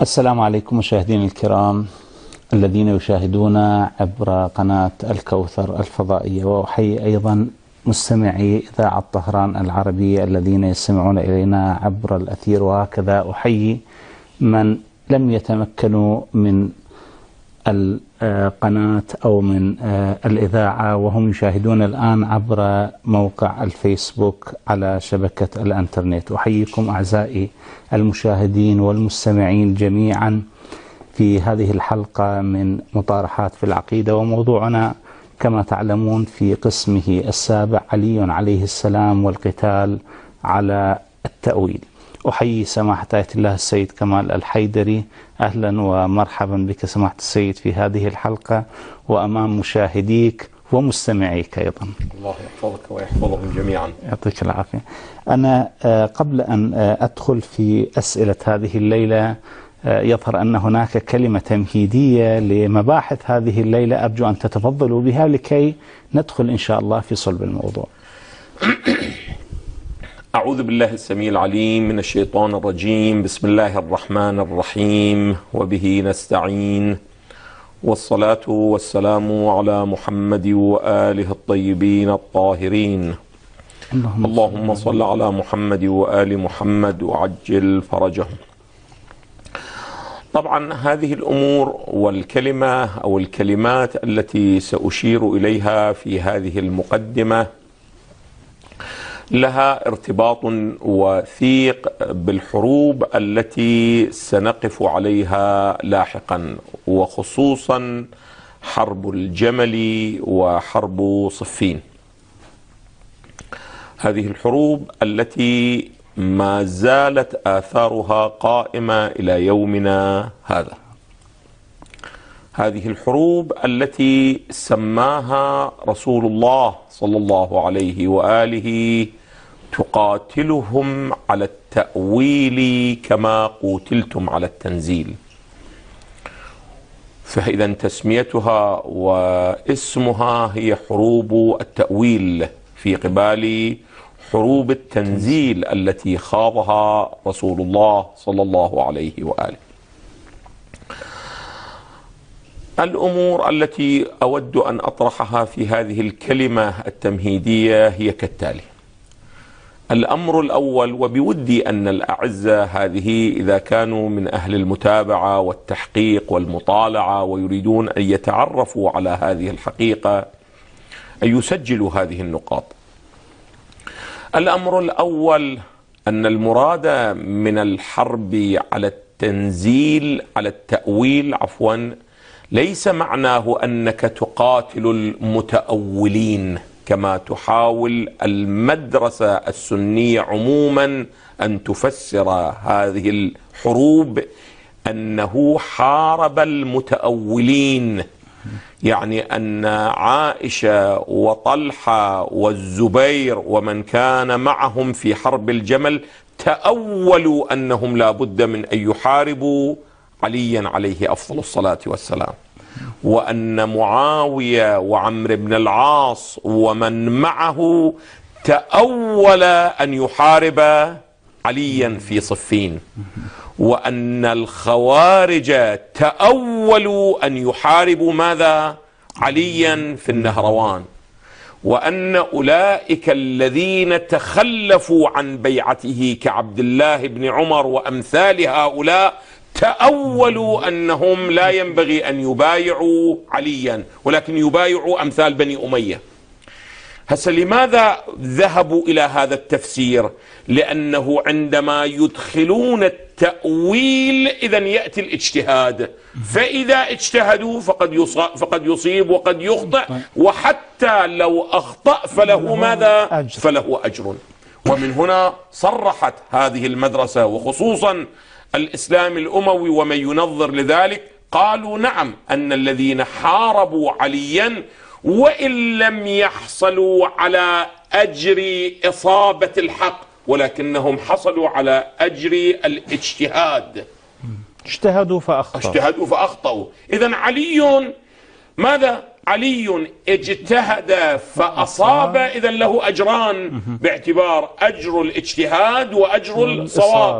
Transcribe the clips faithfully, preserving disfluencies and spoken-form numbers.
السلام عليكم مشاهدينا الكرام الذين يشاهدون عبر قناة الكوثر الفضائية، وأحيي أيضا مستمعي إذاعة طهران العربية الذين يستمعون إلينا عبر الأثير، وهكذا أحيي من لم يتمكنوا من القناة أو من الإذاعة وهم يشاهدون الآن عبر موقع الفيسبوك على شبكة الانترنت. أحييكم أعزائي المشاهدين والمستمعين جميعا في هذه الحلقة من مطارحات في العقيدة، وموضوعنا كما تعلمون في قسمه السابع علي عليه السلام والقتال على التأويل. أحيي سماحة آية الله السيد كمال الحيدري، أهلا ومرحبا بك سماحة السيد في هذه الحلقة وأمام مشاهديك ومستمعيك أيضا. الله يحفظك ويحفظهم جميعا. يعطيك العافية. أنا قبل أن أدخل في أسئلة هذه الليلة يظهر أن هناك كلمة تمهيدية لمباحث هذه الليلة، أرجو أن تتفضلوا بها لكي ندخل إن شاء الله في صلب الموضوع. أعوذ بالله السميع العليم من الشيطان الرجيم. بسم الله الرحمن الرحيم، وبه نستعين، والصلاة والسلام على محمد وآله الطيبين الطاهرين. اللهم, اللهم صل على محمد وآل محمد وعجل فرجهم. طبعا هذه الأمور والكلمة أو الكلمات التي سأشير إليها في هذه المقدمة لها ارتباط وثيق بالحروب التي سنقف عليها لاحقا، وخصوصا حرب الجمل وحرب صفين. هذه الحروب التي ما زالت آثارها قائمة إلى يومنا هذا. هذه الحروب التي سماها رسول الله صلى الله عليه وآله تقاتلهم على التأويل كما قتلتم على التنزيل. فإذا تسميتها واسمها هي حروب التأويل في قبال حروب التنزيل التي خاضها رسول الله صلى الله عليه وآله. الأمور التي أود أن أطرحها في هذه الكلمة التمهيدية هي كالتالي. الأمر الأول، وبودي أن الأعزة هذه إذا كانوا من أهل المتابعة والتحقيق والمطالعة ويريدون أن يتعرفوا على هذه الحقيقة أن يسجلوا هذه النقاط. الأمر الأول أن المراد من الحرب على التنزيل على التأويل عفوا ليس معناه أنك تقاتل المتأولين كما تحاول المدرسة السنية عموما أن تفسر هذه الحروب، أنه حارب المتأولين، يعني أن عائشة وطلحة والزبير ومن كان معهم في حرب الجمل تأولوا أنهم لا بد من أن يحاربوا عليا عليه أفضل الصلاة والسلام، وأن معاوية وعمرو بن العاص ومن معه تأول أن يحارب عليا في صفين، وأن الخوارج تأولوا أن يحاربوا ماذا؟ عليا في النهروان، وأن أولئك الذين تخلفوا عن بيعته كعبد الله بن عمر وأمثال هؤلاء تأولوا أنهم لا ينبغي أن يبايعوا عليا ولكن يبايعوا أمثال بني أمية. هسه لماذا ذهبوا إلى هذا التفسير؟ لأنه عندما يدخلون التأويل إذا يأتي الاجتهاد، فإذا اجتهدوا فقد يصيب, فقد يصيب وقد يخطئ، وحتى لو أخطأ فله ماذا؟ فله أجر. ومن هنا صرحت هذه المدرسة وخصوصا الإسلام الأموي ومن ينظر لذلك قالوا نعم، أن الذين حاربوا عليا وإن لم يحصلوا على أجر إصابة الحق ولكنهم حصلوا على أجر الاجتهاد، اجتهدوا فأخطأوا اجتهدوا فأخطأوا. إذن علي ماذا؟ علي اجتهد فأصاب، إذا له أجران باعتبار أجر الاجتهاد وأجر الصواب.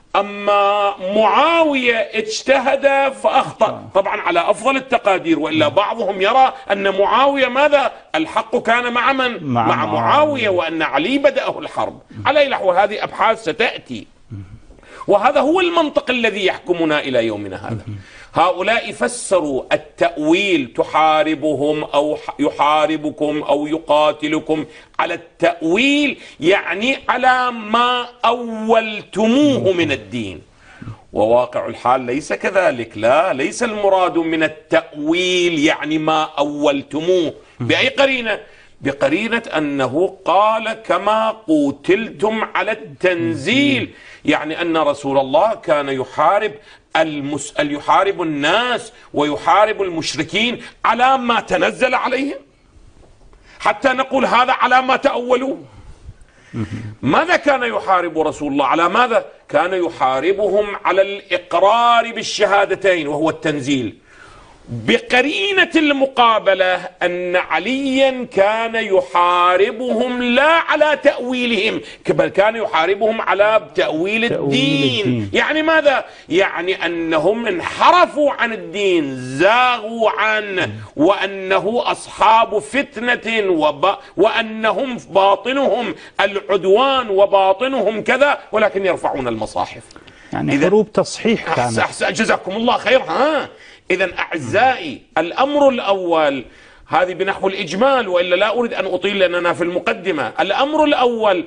أما معاوية اجتهد فأخطأ، طبعا على أفضل التقادير، وإلا بعضهم يرى أن معاوية ماذا؟ الحق كان مع من؟ مع, مع معاوية، وأن علي بدأه الحرب. على أي نحو هذه أبحاث ستأتي، وهذا هو المنطق الذي يحكمنا إلى يومنا هذا. هؤلاء فسروا التأويل تحاربهم أو يحاربكم أو يقاتلكم على التأويل، يعني على ما أولتموه من الدين، وواقع الحال ليس كذلك. لا، ليس المراد من التأويل يعني ما أولتموه. بأي قرينة؟ بقرينة أنه قال كما قتلتم على التنزيل، يعني أن رسول الله كان يحارب المس... يحارب الناس ويحارب المشركين على ما تنزل عليهم، حتى نقول هذا على ما تأولوه. ماذا كان يحارب رسول الله؟ على ماذا؟ كان يحاربهم على الإقرار بالشهادتين وهو التنزيل، بقرينة المقابلة أن عليا كان يحاربهم لا على تأويلهم، بل كان يحاربهم على تأويل الدين. الدين يعني ماذا؟ يعني أنهم انحرفوا عن الدين، زاغوا عنه، وأنه أصحاب فتنة، وب... وأنهم باطنهم العدوان وباطنهم كذا، ولكن يرفعون المصاحف. يعني حروب تصحيح كانت. أحسن، جزاكم الله خير. ها إذن أعزائي، الأمر الأول، هذه بنحو الإجمال وإلا لا أريد أن أطيل لأننا في المقدمة. الأمر الأول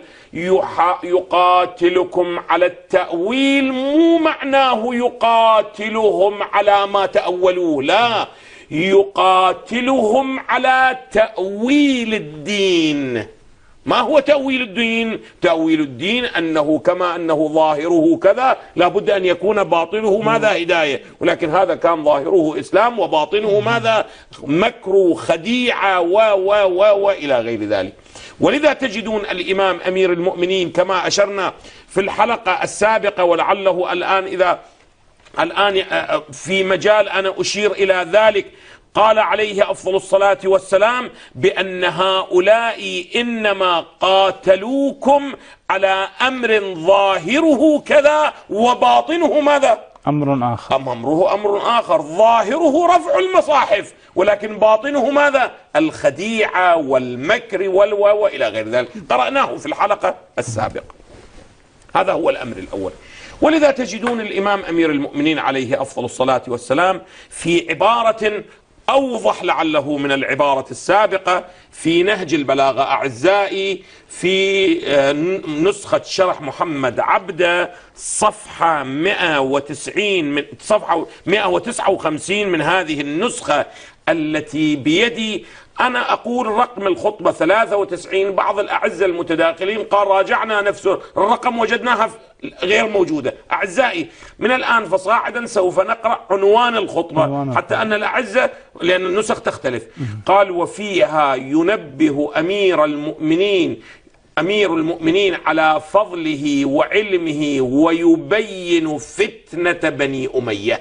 يقاتلكم على التأويل، مو معناه يقاتلهم على ما تأولوه، لا، يقاتلهم على تأويل الدين. ما هو تأويل الدين؟ تأويل الدين أنه كما أنه ظاهره كذا لابد أن يكون باطنه ماذا؟ هداية، ولكن هذا كان ظاهره إسلام وباطنه ماذا؟ مكر خديعة و و و وإلى غير ذلك. ولذا تجدون الإمام أمير المؤمنين كما أشرنا في الحلقة السابقة، ولعله الآن إذا الآن في مجال أنا أشير إلى ذلك، قال عليه أفضل الصلاة والسلام بأن هؤلاء إنما قاتلوكم على أمر ظاهره كذا وباطنه ماذا؟ أمر آخر. أمره أمر آخر، ظاهره رفع المصاحف ولكن باطنه ماذا؟ الخديعة والمكر والو وإلى غير ذلك، قرأناه في الحلقة السابقة. هذا هو الأمر الأول. ولذا تجدون الإمام أمير المؤمنين عليه أفضل الصلاة والسلام في عبارة أوضح لعله من العبارة السابقة في نهج البلاغة أعزائي، في نسخة شرح محمد عبده صفحة مئة وتسعين من صفحة مئة وتسعة وخمسين من هذه النسخة التي بيدي، أنا أقول رقم الخطبة ثلاثة وتسعين، بعض الأعزة المتداخلين قال راجعنا نفس الرقم وجدناها غير موجودة. أعزائي، من الآن فصاعدا سوف نقرأ عنوان الخطبة حتى أن الأعزة، لأن النسخ تختلف. قال: وفيها ينبه أمير المؤمنين أمير المؤمنين على فضله وعلمه ويبين فتنة بني أمية.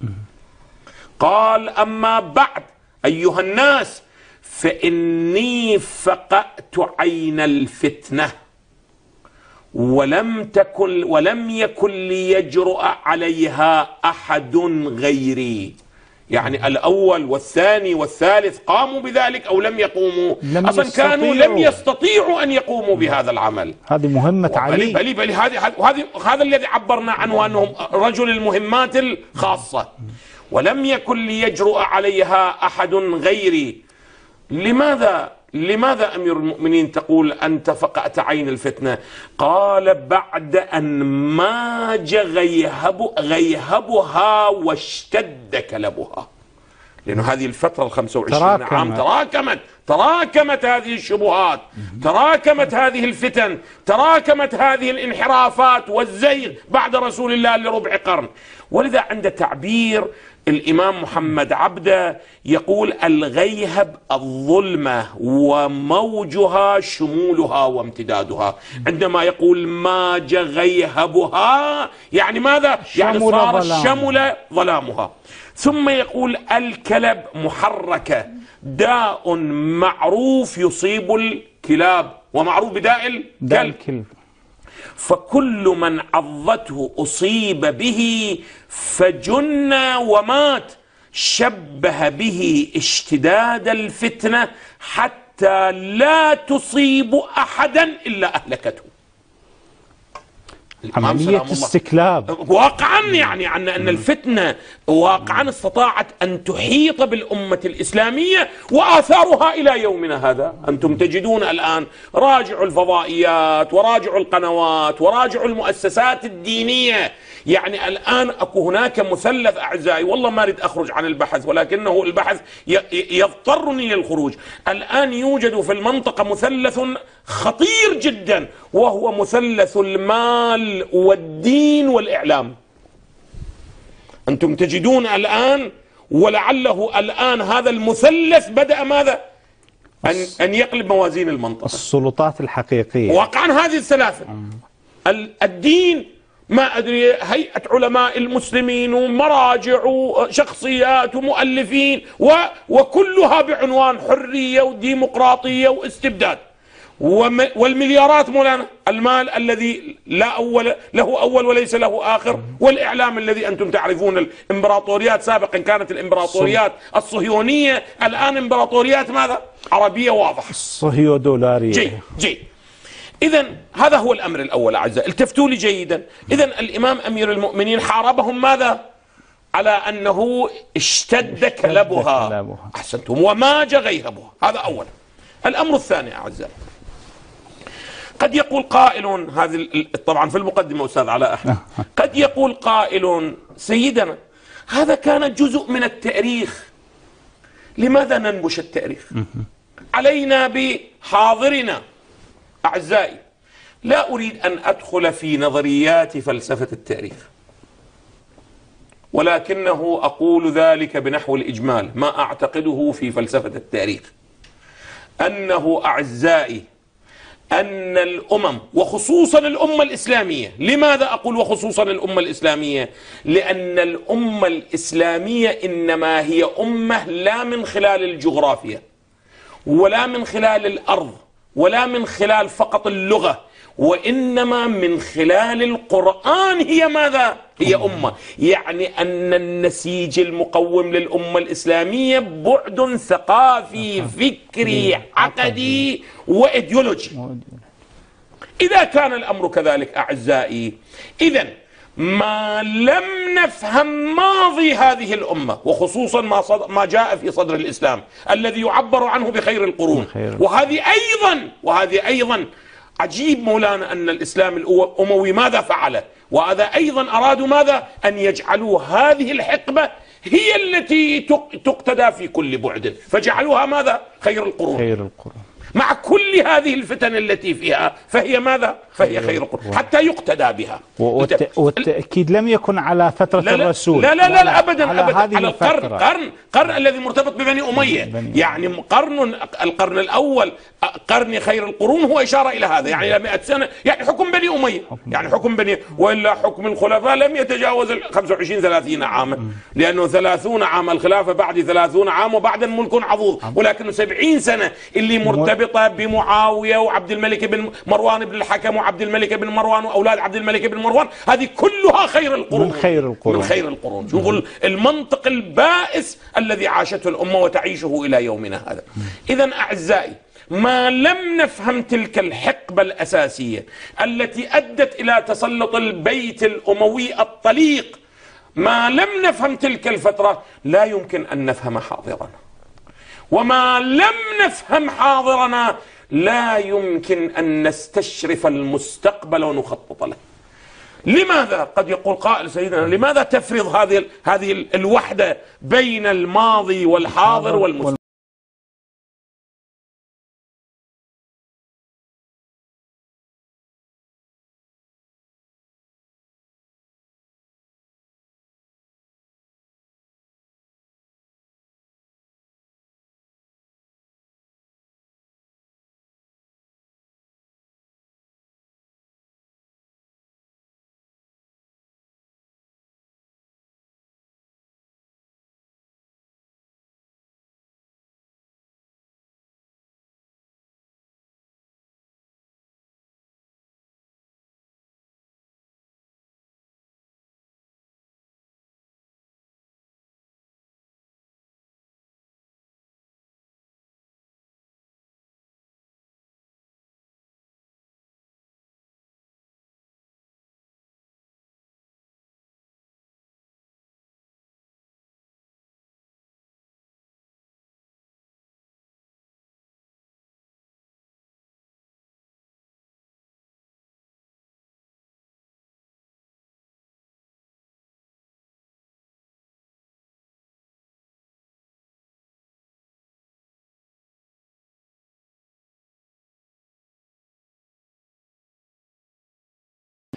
قال: أما بعد أيها الناس، فإني فقأت عين الفتنة ولم تكن ولم يكن ليجرؤ عليها أحد غيري. يعني الأول والثاني والثالث قاموا بذلك أو لم يقوموا؟ لم أصلا كانوا لم يستطيعوا أن يقوموا بهذا العمل. هذه مهمة علي. بلي بلي هذه هذه هذا الذي عبرنا عنه أنهم رجل المهمات الخاصة. ولم يكن ليجرؤ عليها أحد غيري. لماذا لماذا أمير المؤمنين تقول أنت فقأت عين الفتنة؟ قال: بعد أن ماج غيهب غيهبها واشتد كلبها. لأنه هذه الفترة الخمسة وعشرين عام تراكمت تراكمت هذه الشبهات، تراكمت هذه الفتن، تراكمت هذه الانحرافات والزيغ بعد رسول الله لربع قرن. ولذا عند تعبير الإمام محمد عبده يقول: الغيهب الظلمة وموجها شمولها وامتدادها. عندما يقول ماج غيهبها يعني ماذا؟ يعني صار شمل ظلامها. ثم يقول: الكلب محركة، داء معروف يصيب الكلاب، ومعروف بداء الكلب. فكل من عضته أصيب به فجن ومات، شبه به اشتداد الفتنة حتى لا تصيب أحدا إلا أهلكته. عملية استكلاب واقعا، يعني عن أن الفتنة واقعا استطاعت أن تحيط بالأمة الإسلامية وآثارها إلى يومنا هذا. أنتم تجدون الآن، راجعوا الفضائيات وراجعوا القنوات وراجعوا المؤسسات الدينية، يعني الآن أكو هناك مثلث أعزائي، والله ما أريد أخرج عن البحث ولكنه البحث يضطرني للخروج. الآن يوجد في المنطقة مثلث خطير جدا، وهو مثلث المال والدين والإعلام. أنتم تجدون الآن، ولعله الآن هذا المثلث بدأ ماذا؟ أن, أن يقلب موازين المنطقة. السلطات الحقيقية واقعا هذه الثلاثة، الدين، ما أدري، هيئة علماء المسلمين ومراجع وشخصيات ومؤلفين، وكلها بعنوان حرية وديمقراطية واستبداد، والمليارات مولانا، المال الذي لا أول له أول وليس له آخر، والإعلام الذي أنتم تعرفون الإمبراطوريات سابقا كانت الإمبراطوريات الصهيونية، الآن إمبراطوريات ماذا؟ عربية واضحة، الصهيو دولارية. جيد جيد. إذا هذا هو الأمر الأول أعزائي، التفتوا لي جيدا. إذا الإمام أمير المؤمنين حاربهم ماذا؟ على أنه اشتد كلبها، أحسنتم، وماج غيهبها، هذا أولا. الأمر الثاني أعزائي، قد يقول قائل، هذه طبعا في المقدمة أستاذ علاء أحمد، قد يقول قائل سيدنا هذا كان جزء من التاريخ، لماذا ننبش التاريخ؟ علينا بحاضرنا. أعزائي، لا أريد أن أدخل في نظريات فلسفة التاريخ، ولكنه أقول ذلك بنحو الإجمال. ما أعتقده في فلسفة التاريخ أنه أعزائي أن الأمم، وخصوصا الأمة الإسلامية، لماذا أقول وخصوصا الأمة الإسلامية؟ لأن الأمة الإسلامية إنما هي أمة لا من خلال الجغرافيا ولا من خلال الأرض ولا من خلال فقط اللغة، وإنما من خلال القرآن هي ماذا؟ هي أمة. يعني أن النسيج المقوم للأمة الإسلامية بعد ثقافي فكري عقدي وإيديولوجي. إذا كان الأمر كذلك أعزائي، إذن ما لم نفهم ماضي هذه الأمة، وخصوصا ما, صد... ما جاء في صدر الإسلام الذي يعبر عنه بخير القرون، وهذه أيضا وهذه أيضا عجيب مولانا أن الإسلام الأموي ماذا فعل؟ وهذا أيضا أرادوا ماذا؟ أن يجعلوا هذه الحقبة هي التي تقتدى في كل بعد، فجعلوها ماذا؟ خير القرون. خير القرون مع كل هذه الفتن التي فيها، فهي ماذا؟ فهي خير القرون حتى يقتدى بها. والت... والتأكيد لم يكن على فترة لا لا الرسول، لا لا, لا, لا أبدا على أبدا على القرن قرن قرن الذي مرتبط ببني أمية. بني. يعني قرن القرن الأول قرن خير القرون هو إشارة إلى هذا، يعني إلى مئة سنة، يعني حكم بني أمية، يعني حكم بني، وإلا حكم الخلفاء لم يتجاوز ال خمسة وعشرين ثلاثين عاما، لأنه ثلاثون عام الخلافة، بعد ثلاثون عام، وبعد الملك عضوض، ولكن سبعين سنة اللي مرتبطة بمعاوية وعبد الملك بن مروان بن الحكم وعبد الملك بن مروان وأولاد عبد الملك بن مروان، هذه كلها خير القرون، من خير القرون من خير القرون. شوفوا المنطق البائس الذي عاشته الأمة وتعيشه إلى يومنا هذا. إذن أعزائي، ما لم نفهم تلك الحقبة الأساسية التي أدت إلى تسلط البيت الأموي الطليق، ما لم نفهم تلك الفترة لا يمكن أن نفهم حاضرنا، وما لم نفهم حاضرنا لا يمكن أن نستشرف المستقبل ونخطط له. لماذا؟ قد يقول قائل سيدنا لماذا تفرض هذه هذه الوحدة بين الماضي والحاضر والمستقبل؟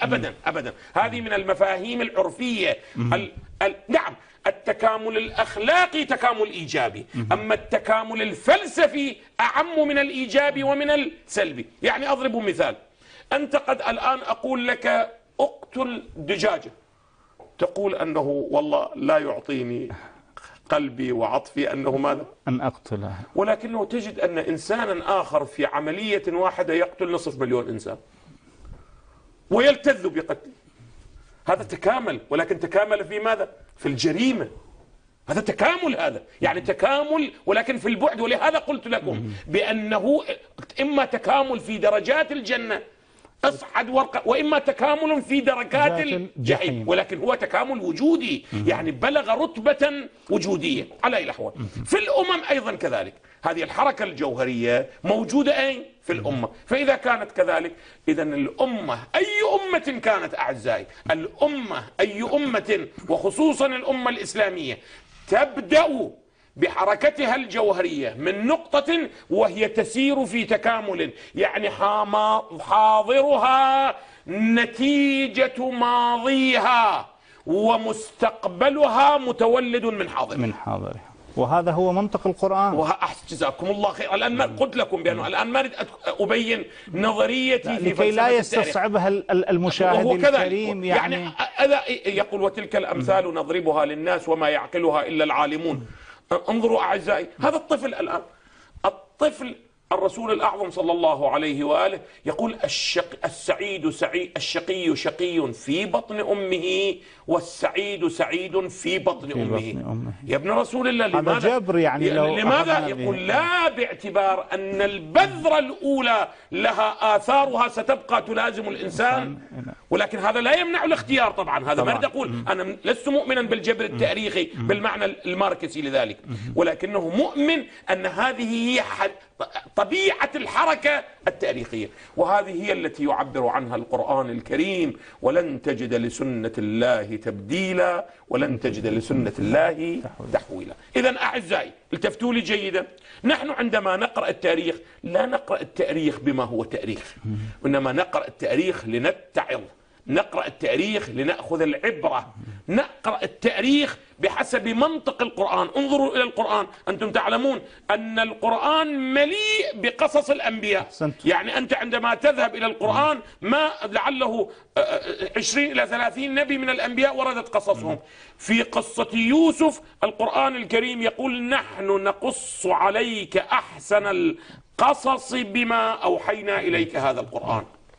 أبدا أبدا. هذه من المفاهيم العرفية. ال... ال... نعم، التكامل الأخلاقي تكامل إيجابي، أما التكامل الفلسفي أعم من الإيجابي ومن السلبي. يعني أضرب مثال، أنت قد الآن أقول لك اقتل دجاجة، تقول أنه والله لا يعطيني قلبي وعطفي أنه ماذا؟ أن أقتلها. ولكنه تجد أن إنسانا آخر في عملية واحدة يقتل نصف مليون إنسان ويلتذ بقتله. هذا تكامل، ولكن تكامل في ماذا؟ في الجريمة. هذا تكامل، هذا يعني تكامل ولكن في البعد. ولهذا قلت لكم بأنه إما تكامل في درجات الجنة أصعد ورقة، وإما تكامل في دركات الجحيم، ولكن هو تكامل وجودي، يعني بلغ رتبة وجودية على أي الأحوال. في الأمم أيضا كذلك، هذه الحركة الجوهرية موجودة أين؟ في الأمة. فإذا كانت كذلك، إذا الأمة أي أمة كانت أعزائي، الأمة أي أمة وخصوصا الأمة الإسلامية تبدأ بحركتها الجوهرية من نقطة وهي تسير في تكامل، يعني حاضرها نتيجة ماضيها ومستقبلها متولد من حاضرها من حاضرها وهذا هو منطق القرآن. جزاكم الله خير. الآن ما قلت لكم بأنه الآن ما أريد أبين نظريتي في لكي لا يستصعبها المشاهد الكريم. يعني, يعني يقول وتلك الأمثال نضربها للناس وما يعقلها إلا العالمون. انظروا أعزائي، هذا الطفل الآن، الطفل الرسول الأعظم صلى الله عليه وآله يقول الشق السعيد سعيد الشقي شقي في بطن أمه والسعيد سعيد في بطن, في أمه. بطن أمه. يا ابن رسول الله، لماذا؟ جبر يعني لو لماذا؟ يقول لا، باعتبار أن البذرة الأولى لها آثارها ستبقى تلازم الإنسان، ولكن هذا لا يمنع الاختيار. طبعا هذا ما أريد أقول، أنا لست مؤمنا بالجبر التاريخي بالمعنى الماركسي لذلك، ولكنه مؤمن أن هذه هي طبيعة الحركة التاريخية، وهذه هي التي يعبر عنها القرآن الكريم: ولن تجد لسنة الله تبديلا ولن تجد لسنة الله تحويلا. إذن أعزائي التفتوا لي جيدا، نحن عندما نقرأ التاريخ لا نقرأ التاريخ بما هو تاريخ، وإنما نقرأ التاريخ لنتعظ، نقرأ التاريخ لنأخذ العبرة، نقرأ التاريخ بحسب منطق القرآن. انظروا إلى القرآن، أنتم تعلمون أن القرآن مليء بقصص الأنبياء. يعني أنت عندما تذهب إلى القرآن ما لعله عشرين إلى ثلاثين نبي من الأنبياء وردت قصصهم. في قصة يوسف القرآن الكريم يقول: نحن نقص عليك أحسن القصص بما أوحينا إليك هذا القرآن.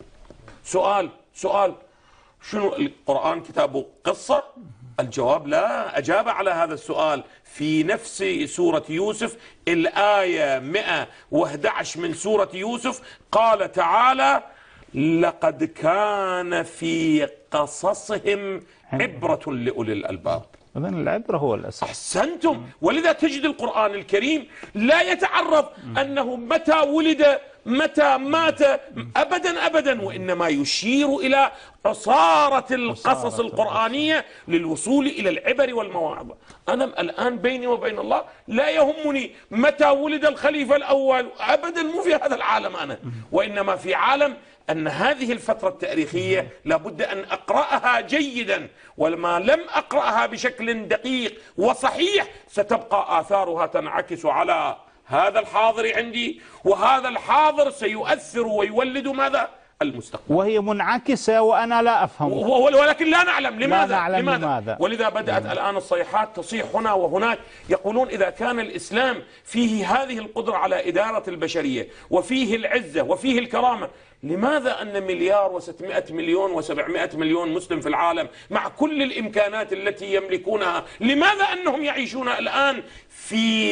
سؤال سؤال شنو القرآن كتابه قصة؟ الجواب لا. أجاب على هذا السؤال في نفس سورة يوسف، الآية مئة وأحد عشر من سورة يوسف، قال تعالى: لقد كان في قصصهم عبرة لأولي الألباب. إذن العبرة هو الأساس. أحسنتم. ولذا تجد القرآن الكريم لا يتعرض أنه متى ولد متى مات أبدا أبدا، وإنما يشير إلى عصارة القصص القرآنية للوصول إلى العبر والمواعظ. أنا الآن بيني وبين الله لا يهمني متى ولد الخليفة الأول أبدا، مو في هذا العالم أنا، وإنما في عالم أن هذه الفترة التاريخية لابد أن أقرأها جيدا، ولما لم أقرأها بشكل دقيق وصحيح ستبقى آثارها تنعكس على هذا الحاضر عندي، وهذا الحاضر سيؤثر ويولد ماذا؟ المستقبل. وهي منعكسة وأنا لا أفهم، ولكن لا نعلم لماذا. لا نعلم لماذا. لماذا ولذا بدأت مم. الآن الصيحات تصيح هنا وهناك، يقولون إذا كان الإسلام فيه هذه القدرة على إدارة البشرية وفيه العزة وفيه الكرامة، لماذا أن مليار وستمائة مليون وسبعمائة مليون مسلم في العالم مع كل الإمكانات التي يملكونها، لماذا أنهم يعيشون الآن في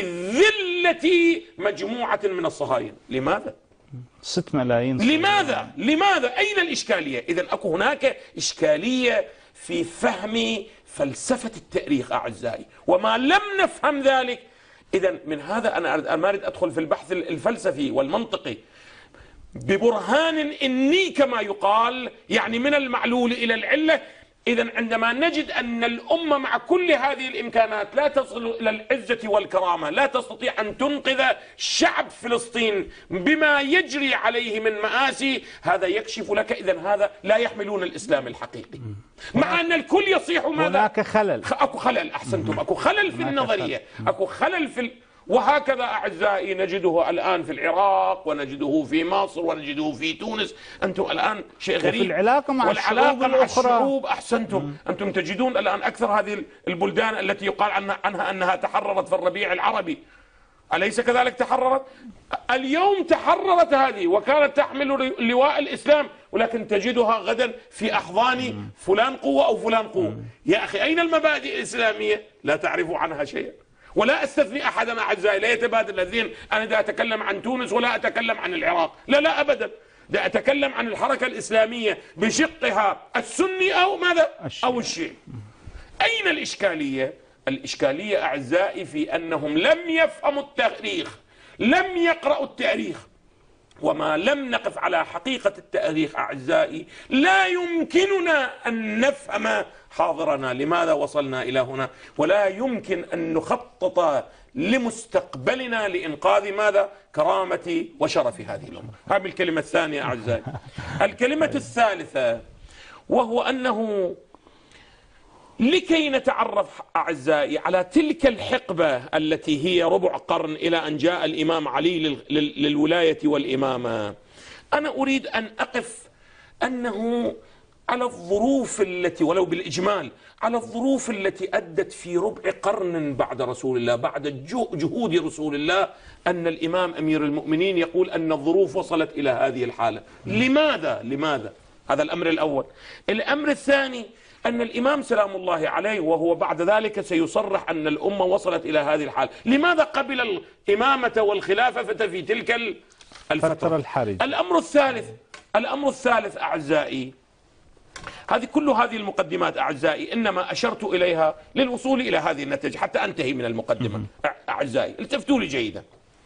ذلة مجموعة من الصهاينة؟ لماذا؟ ستة ملايين. لماذا؟ لماذا؟ أين الإشكالية؟ إذن أكو هناك إشكالية في فهم فلسفة التاريخ أعزائي، وما لم نفهم ذلك. إذن من هذا أنا ما أريد أدخل في البحث الفلسفي والمنطقي ببرهان إني كما يقال، يعني من المعلول إلى العلة. إذا عندما نجد أن الأمة مع كل هذه الإمكانات لا تصل إلى العزة والكرامة، لا تستطيع أن تنقذ شعب فلسطين بما يجري عليه من مآسي، هذا يكشف لك إذا هذا لا يحملون الإسلام الحقيقي. مع أن الكل يصيح ماذا؟ هناك خلل. أكو خلل، أحسنتم، أكو خلل في النظرية، أكو خلل في ال... وهكذا أعزائي نجده الآن في العراق، ونجده في مصر، ونجده في تونس. أنتم الآن شيء غريب، وفي العلاقة مع والعلاقة الشعوب مع الأخرى. الشعوب. أحسنتم. مم. أنتم تجدون الآن أكثر هذه البلدان التي يقال عنها, عنها أنها تحررت في الربيع العربي، أليس كذلك؟ تحررت اليوم، تحررت هذه وكانت تحمل لواء الإسلام، ولكن تجدها غدا في أحضان فلان قوة أو فلان قوة. يا أخي أين المبادئ الإسلامية؟ لا تعرف عنها شيئا. ولا أستثني أحدا أعزائي، لا يتبادل الذين أنا دا أتكلم عن تونس ولا أتكلم عن العراق، لا لا أبدا، دا أتكلم عن الحركة الإسلامية بشقها السني أو ماذا؟ أو الشيعي. أين الإشكالية؟ الإشكالية أعزائي في أنهم لم يفهموا التاريخ، لم يقرأوا التاريخ. وما لم نقف على حقيقة التاريخ أعزائي لا يمكننا أن نفهم حاضرنا، لماذا وصلنا إلى هنا، ولا يمكن أن نخطط لمستقبلنا لإنقاذ ماذا؟ كرامة وشرف هذه الأمة. هذه الكلمة الثانية أعزائي. الكلمة الثالثة وهو أنه لكي نتعرف أعزائي على تلك الحقبة التي هي ربع قرن إلى أن جاء الإمام علي للولاية والإمامة، أنا أريد أن أقف أنه على الظروف التي ولو بالإجمال على الظروف التي أدت في ربع قرن بعد رسول الله، بعد جهود رسول الله، أن الإمام أمير المؤمنين يقول أن الظروف وصلت إلى هذه الحالة. لماذا؟ لماذا؟ هذا الأمر الأول. الأمر الثاني أن الإمام سلام الله عليه وهو بعد ذلك سيصرح أن الأمة وصلت إلى هذه الحالة، لماذا قبل الإمامة والخلافة في تلك الفترة الحرجة؟ الأمر الثالث الأمر الثالث أعزائي، هذه كل هذه المقدمات أعزائي إنما أشرت إليها للوصول إلى هذه النتيجة حتى أنتهي من المقدمة. أعزائي التفتوا لي جيدا،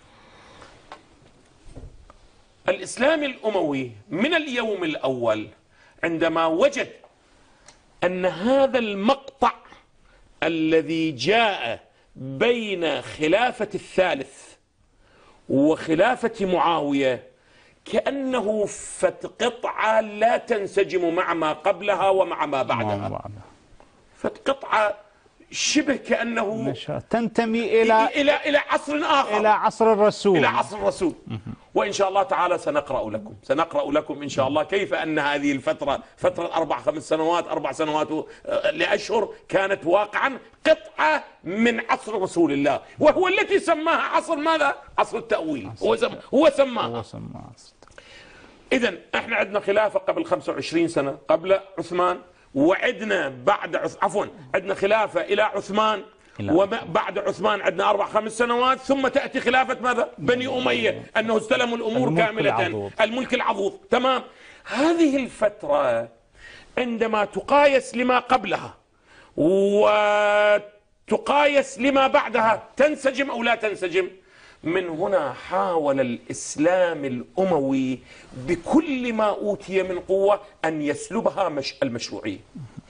الإسلام الأموي من اليوم الأول عندما وجد أن هذا المقطع الذي جاء بين خلافة الثالث وخلافة معاوية كأنه فتقطعة لا تنسجم مع ما قبلها ومع ما بعدها، فتقطعة شبه كأنه تنتمي إلى إلى إلى عصر آخر، إلى عصر الرسول، إلى عصر الرسول. وإن شاء الله تعالى سنقرأ لكم سنقرأ لكم إن شاء الله كيف أن هذه الفترة فترة أربع خمس سنوات أربع سنوات لأشهر كانت واقعا قطعة من عصر رسول الله، وهو التي سماها عصر ماذا؟ عصر التأويل. هو سم هو سماها. إذن احنا عندنا خلافة قبل خمسة وعشرين سنة قبل عثمان، وعدنا بعد عث... عفوا عندنا خلافة إلى عثمان، وبعد عثمان عندنا أربع خمس سنوات، ثم تأتي خلافة ماذا؟ بني أمية، أنه استلموا الأمور الملك كاملة العضوض. الملك العضوض. تمام. هذه الفترة عندما تقايس لما قبلها وتقايس لما بعدها تنسجم أو لا تنسجم؟ من هنا حاول الإسلام الأموي بكل ما أوتي من قوة أن يسلبها مش المشروعية.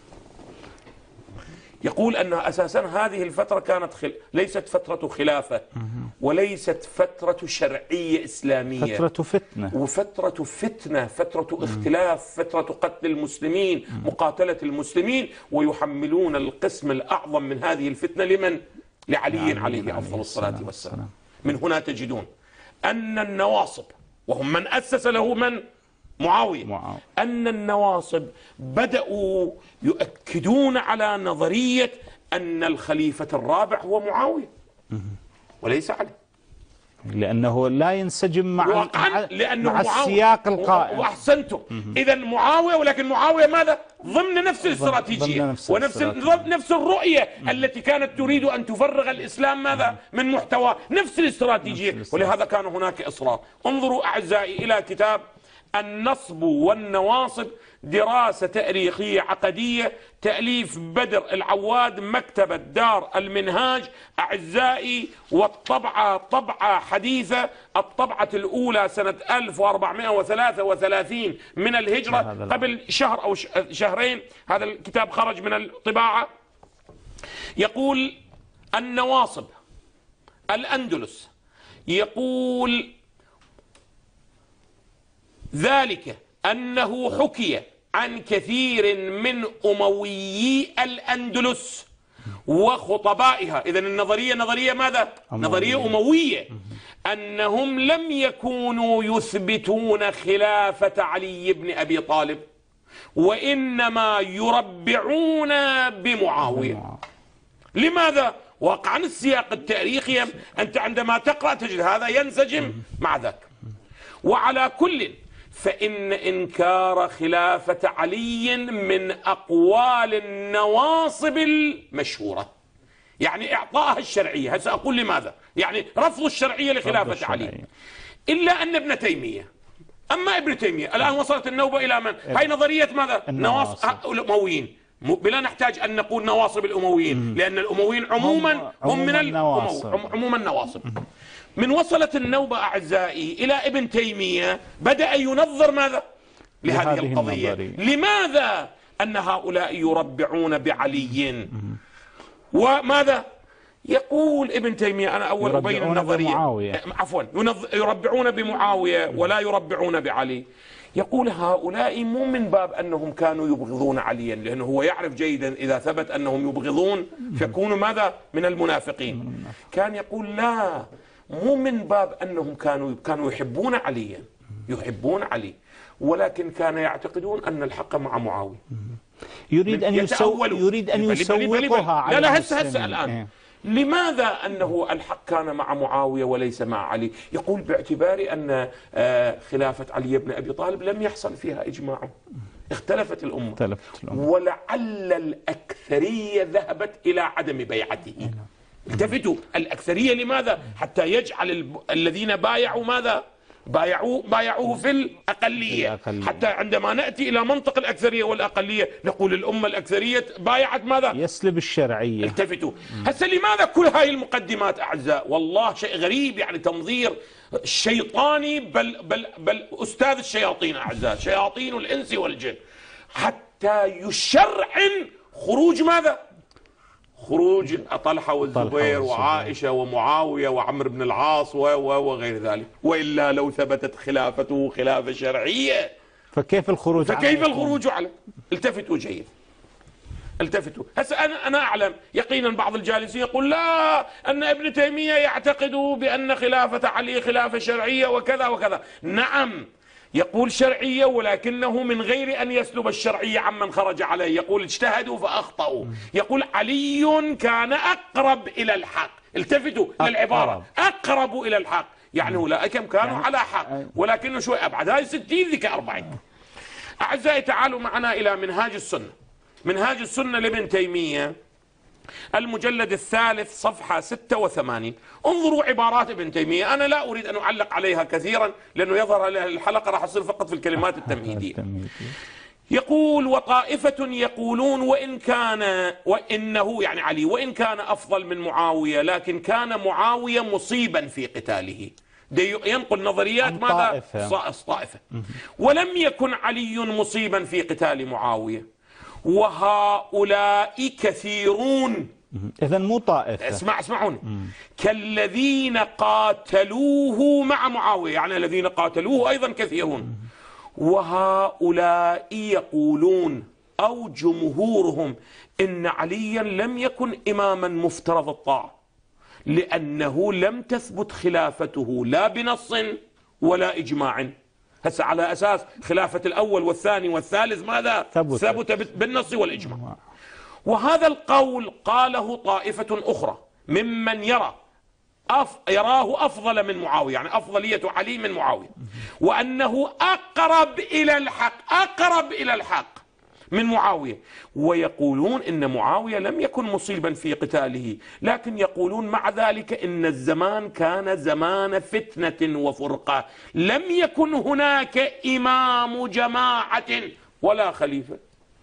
يقول أن أساسا هذه الفترة كانت خل... ليست فترة خلافة وليست فترة شرعية إسلامية، فترة فتنة وفترة فتنة، فترة اختلاف، فترة قتل المسلمين، مقاتلة المسلمين، ويحملون القسم الأعظم من هذه الفتنة لمن؟ لعلي عليه أفضل الصلاة والسلام. من هنا تجدون أن النواصب، وهم من أسس له من؟ معاوية، معاوية. أن النواصب بدأوا يؤكدون على نظرية أن الخليفة الرابع هو معاوية وليس علي، لأنه لا ينسجم مع, لأنه مع السياق القائم. وأحسنتم. إذا معاوية، ولكن معاوية ماذا؟ ضمن نفس الاستراتيجية ونفس نفس الرؤية التي كانت تريد أن تفرغ الإسلام ماذا؟ من محتوى، نفس الاستراتيجية. ولهذا كان هناك إصرار. انظروا أعزائي إلى كتاب النصب والنواصب دراسة تاريخية عقدية، تأليف بدر العواد، مكتبة دار المنهاج أعزائي، والطبعة طبعة حديثة، الطبعة الأولى سنة ألف وأربعمائة وثلاثة وثلاثين من الهجرة، قبل شهر أو شهرين هذا الكتاب خرج من الطباعة. يقول النواصب الأندلس، يقول ذلك أنه حكي عن كثير من أمويي الأندلس وخطبائها، إذن النظرية نظرية ماذا؟ أموية. نظرية أموية، أنهم لم يكونوا يثبتون خلافة علي بن أبي طالب، وإنما يربعون بمعاوية. لماذا؟ واقعا السياق التاريخي أنت عندما تقرأ تجد هذا ينسجم مع ذاك. وعلى كل، فإن إنكار خلافة علي من أقوال النواصب المشهورة، يعني إعطائها الشرعية. هسه أقول لماذا؟ يعني رفض الشرعية لخلافة علي. إلا أن ابن تيمية، أما ابن تيمية الآن وصلت النوبة إلى من؟ هاي نظرية ماذا؟ نواصب الأمويين. بلا نحتاج أن نقول نواصب الأمويين، لأن الأمويين عموما هم من الأمو عموما النواصب. من وصلت النوبة أعزائي إلى ابن تيمية بدأ ينظر ماذا؟ لهذه القضية. لماذا؟ أن هؤلاء يربعون بعلي، وماذا؟ يقول ابن تيمية، أنا أول أبين النظرية، عفوا، يربعون بمعاوية ولا يربعون بعلي. يقول هؤلاء مو من باب أنهم كانوا يبغضون عليا، لأنه هو يعرف جيدا إذا ثبت أنهم يبغضون فيكونوا ماذا؟ من المنافقين. كان يقول لا، مو من باب أنهم كانوا كانوا يحبون عليا، يحبون علي، ولكن كانوا يعتقدون أن الحق مع معاوية. يريد أن يسوق يريد أن يسوقها على لا لا هسه هسه الآن إيه. لماذا أنه الحق كان مع معاوية وليس مع علي؟ يقول باعتبار أن خلافة علي بن أبي طالب لم يحصل فيها إجماع، اختلفت الأمة، اختلفت الأمة. ولعل الأكثرية ذهبت إلى عدم بيعته. التفتوا، الأكثرية لماذا؟ حتى يجعل ال... الذين بايعوا ماذا؟ بايعوه بايعوه في الأقلية. الأقلية، حتى عندما نأتي إلى منطق الأكثرية والأقلية نقول الأمة الأكثرية بايعت ماذا؟ يسلب الشرعية. التفتوا، هسه لماذا كل هاي المقدمات أعزاء؟ والله شيء غريب، يعني تنظير شيطاني، بل بل بل أستاذ الشياطين أعزاء، شياطين الإنس والجن، حتى يشرعن خروج ماذا؟ خروج طلحة والزبير وعائشة ومعاوية وعمر بن العاص وغير ذلك. وإلا لو ثبتت خلافته خلافة شرعية فكيف الخروج فكيف الخروج عليه؟ التفتوا جيد، التفتوا. هسه أنا أنا أعلم يقينا بعض الجالسين يقول لا، أن ابن تيمية يعتقد بأن خلافة علي خلافة شرعية وكذا وكذا. نعم، يقول شرعية، ولكنه من غير أن يسلب الشرعية عمن خرج عليه. يقول اجتهدوا فأخطأوا. يقول علي كان أقرب إلى الحق. التفتوا للعبارة، أقرب إلى الحق، يعني أولئك كانوا على حق ولكنه شوي أبعد. هاي ستين ذيك أربعين. أعزائي تعالوا معنا إلى منهاج السنة. منهاج السنة لابن تيمية، المجلد الثالث صفحة ستة وثمانين. انظروا عبارات ابن تيمية، أنا لا أريد أن أعلق عليها كثيرا لأنه يظهر الحلقة راح تصير فقط في الكلمات التمهيدية. يقول وطائفة يقولون وإن كان وإنه يعني علي وإن كان أفضل من معاوية، لكن كان معاوية مصيبا في قتاله. ينقل نظريات ماذا؟ طائفة. ولم يكن علي مصيبا في قتال معاوية، وهؤلاء كثيرون. إذن مو طائفة. اسمع اسمعوني. كالذين قاتلوه مع معاوية، يعني الذين قاتلوه أيضا كثيرون. وهؤلاء يقولون أو جمهورهم إن عليا لم يكن إماما مفترض الطاعة، لأنه لم تثبت خلافته لا بنص ولا إجماع. هسه على أساس خلافة الأول والثاني والثالث ماذا؟ ثبت, ثبت بالنص والإجماع. وهذا القول قاله طائفة أخرى ممن يرى أف يراه أفضل من معاوية، يعني أفضلية علي من معاوية، وأنه أقرب إلى الحق، أقرب إلى الحق. من معاوية، ويقولون إن معاوية لم يكن مصيبا في قتاله، لكن يقولون مع ذلك إن الزمان كان زمان فتنة وفرقة، لم يكن هناك إمام جماعة ولا خليفة.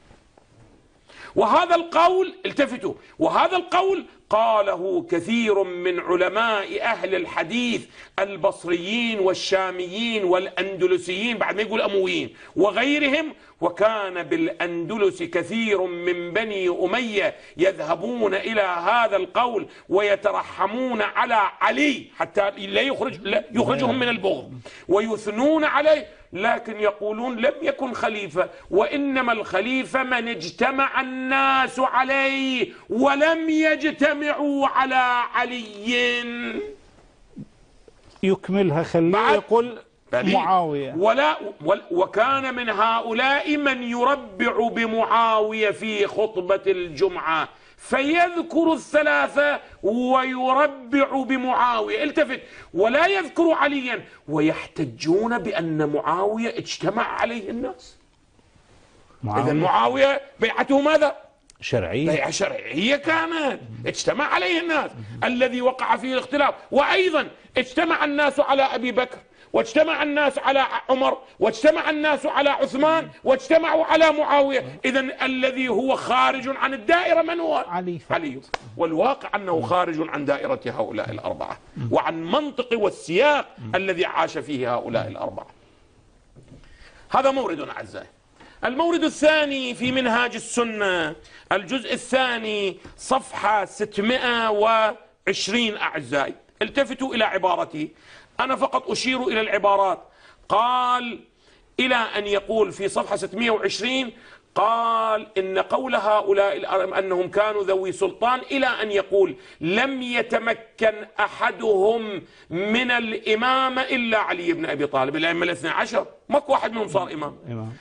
وهذا القول، التفتوا، وهذا القول قاله كثير من علماء أهل الحديث البصريين والشاميين والأندلسيين، بعد ما يقول أمويين وغيرهم. وكان بالأندلس كثير من بني أمية يذهبون إلى هذا القول ويترحمون على علي حتى لا يخرج لا يخرجهم من البغض، ويثنون عليه، لكن يقولون لم يكن خليفة، وإنما الخليفة من اجتمع الناس عليه ولم يجتمعوا على علي. يكملها خليه يقول معاوية ولا وكان من هؤلاء من يربع بمعاوية في خطبة الجمعة، فيذكر الثلاثة ويربع بمعاوية، التفت، ولا يذكر عليا، ويحتجون بأن معاوية اجتمع عليه الناس. إذا معاوية بيعته ماذا؟ شرعية، بيعة شرعية كانت، اجتمع عليه الناس الذي وقع فيه الاختلاف. وأيضا اجتمع الناس على أبي بكر، واجتمع الناس على عمر، واجتمع الناس على عثمان، واجتمعوا على معاوية. إذن الذي هو خارج عن الدائرة من هو؟ علي. علي. والواقع أنه خارج عن دائرة هؤلاء الأربعة وعن منطق والسياق الذي عاش فيه هؤلاء الأربعة. هذا مورد أعزائي. المورد الثاني في منهاج السنة، الجزء الثاني صفحة ستمائة وعشرين أعزائي. التفتوا إلى عبارته، أنا فقط أشير إلى العبارات. قال إلى أن يقول في صفحة ستمائة وعشرين، قال إن قول هؤلاء أنهم كانوا ذوي سلطان، إلى أن يقول لم يتمكن أحدهم من الإمامة إلا علي بن أبي طالب. الأئمة الاثنى عشر ماكو واحد منهم صار إمام،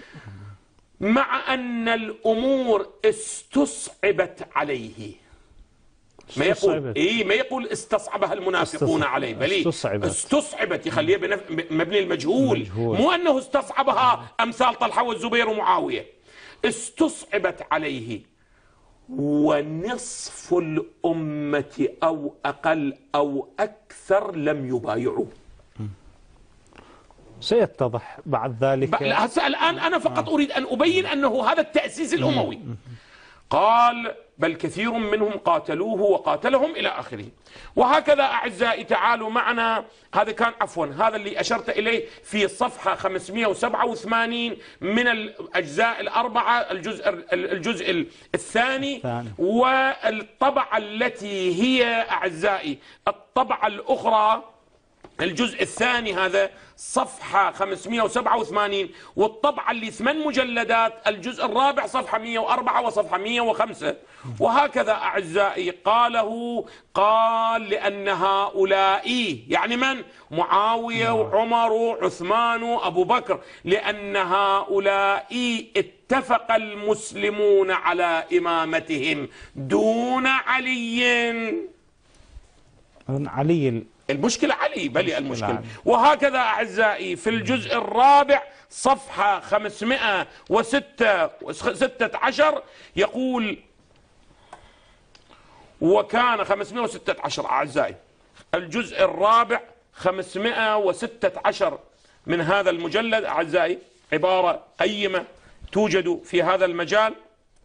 مع أن الأمور استصعبت عليه. ما يقول إيه ما يقول استصعبها المنافقون عليه، بل استصعبت, استصعبت يخليها مبني المجهول، مو أنه استصعبها أمثال طلحة والزبير ومعاوية، استصعبت عليه. ونصف الأمة أو أقل أو أكثر لم يبايعوا. سيتضح بعد ذلك. هسه الآن أنا فقط أريد أن أبين أنه هذا التأسيس الأموي. قال بل كثير منهم قاتلوه وقاتلهم إلى آخره. وهكذا أعزائي تعالوا معنا، هذا كان عفوا هذا اللي أشرت إليه في الصفحة خمسمائة وسبعة وثمانين من الأجزاء الأربعة، الجزء الجزء الثاني. والطبعة التي هي أعزائي الطبعة الأخرى، الجزء الثاني هذا صفحة خمسمائة وسبعة وثمانين، والطبعة اللي ثمان مجلدات الجزء الرابع صفحة مائة وأربعة وصفحة مائة وخمسة. وهكذا أعزائي قاله، قال لأن هؤلاء يعني من؟ معاوية وعمر وعثمان وأبو بكر، لأن هؤلاء اتفق المسلمون على إمامتهم دون علي. علي المشكلة علي، بلي المشكلة. وهكذا أعزائي في الجزء الرابع صفحة خمسمائة وستة عشر يقول، وكان خمسمائة وستة عشر أعزائي الجزء الرابع خمسمائة وستة عشر من هذا المجلد أعزائي، عبارة قيمة توجد في هذا المجال،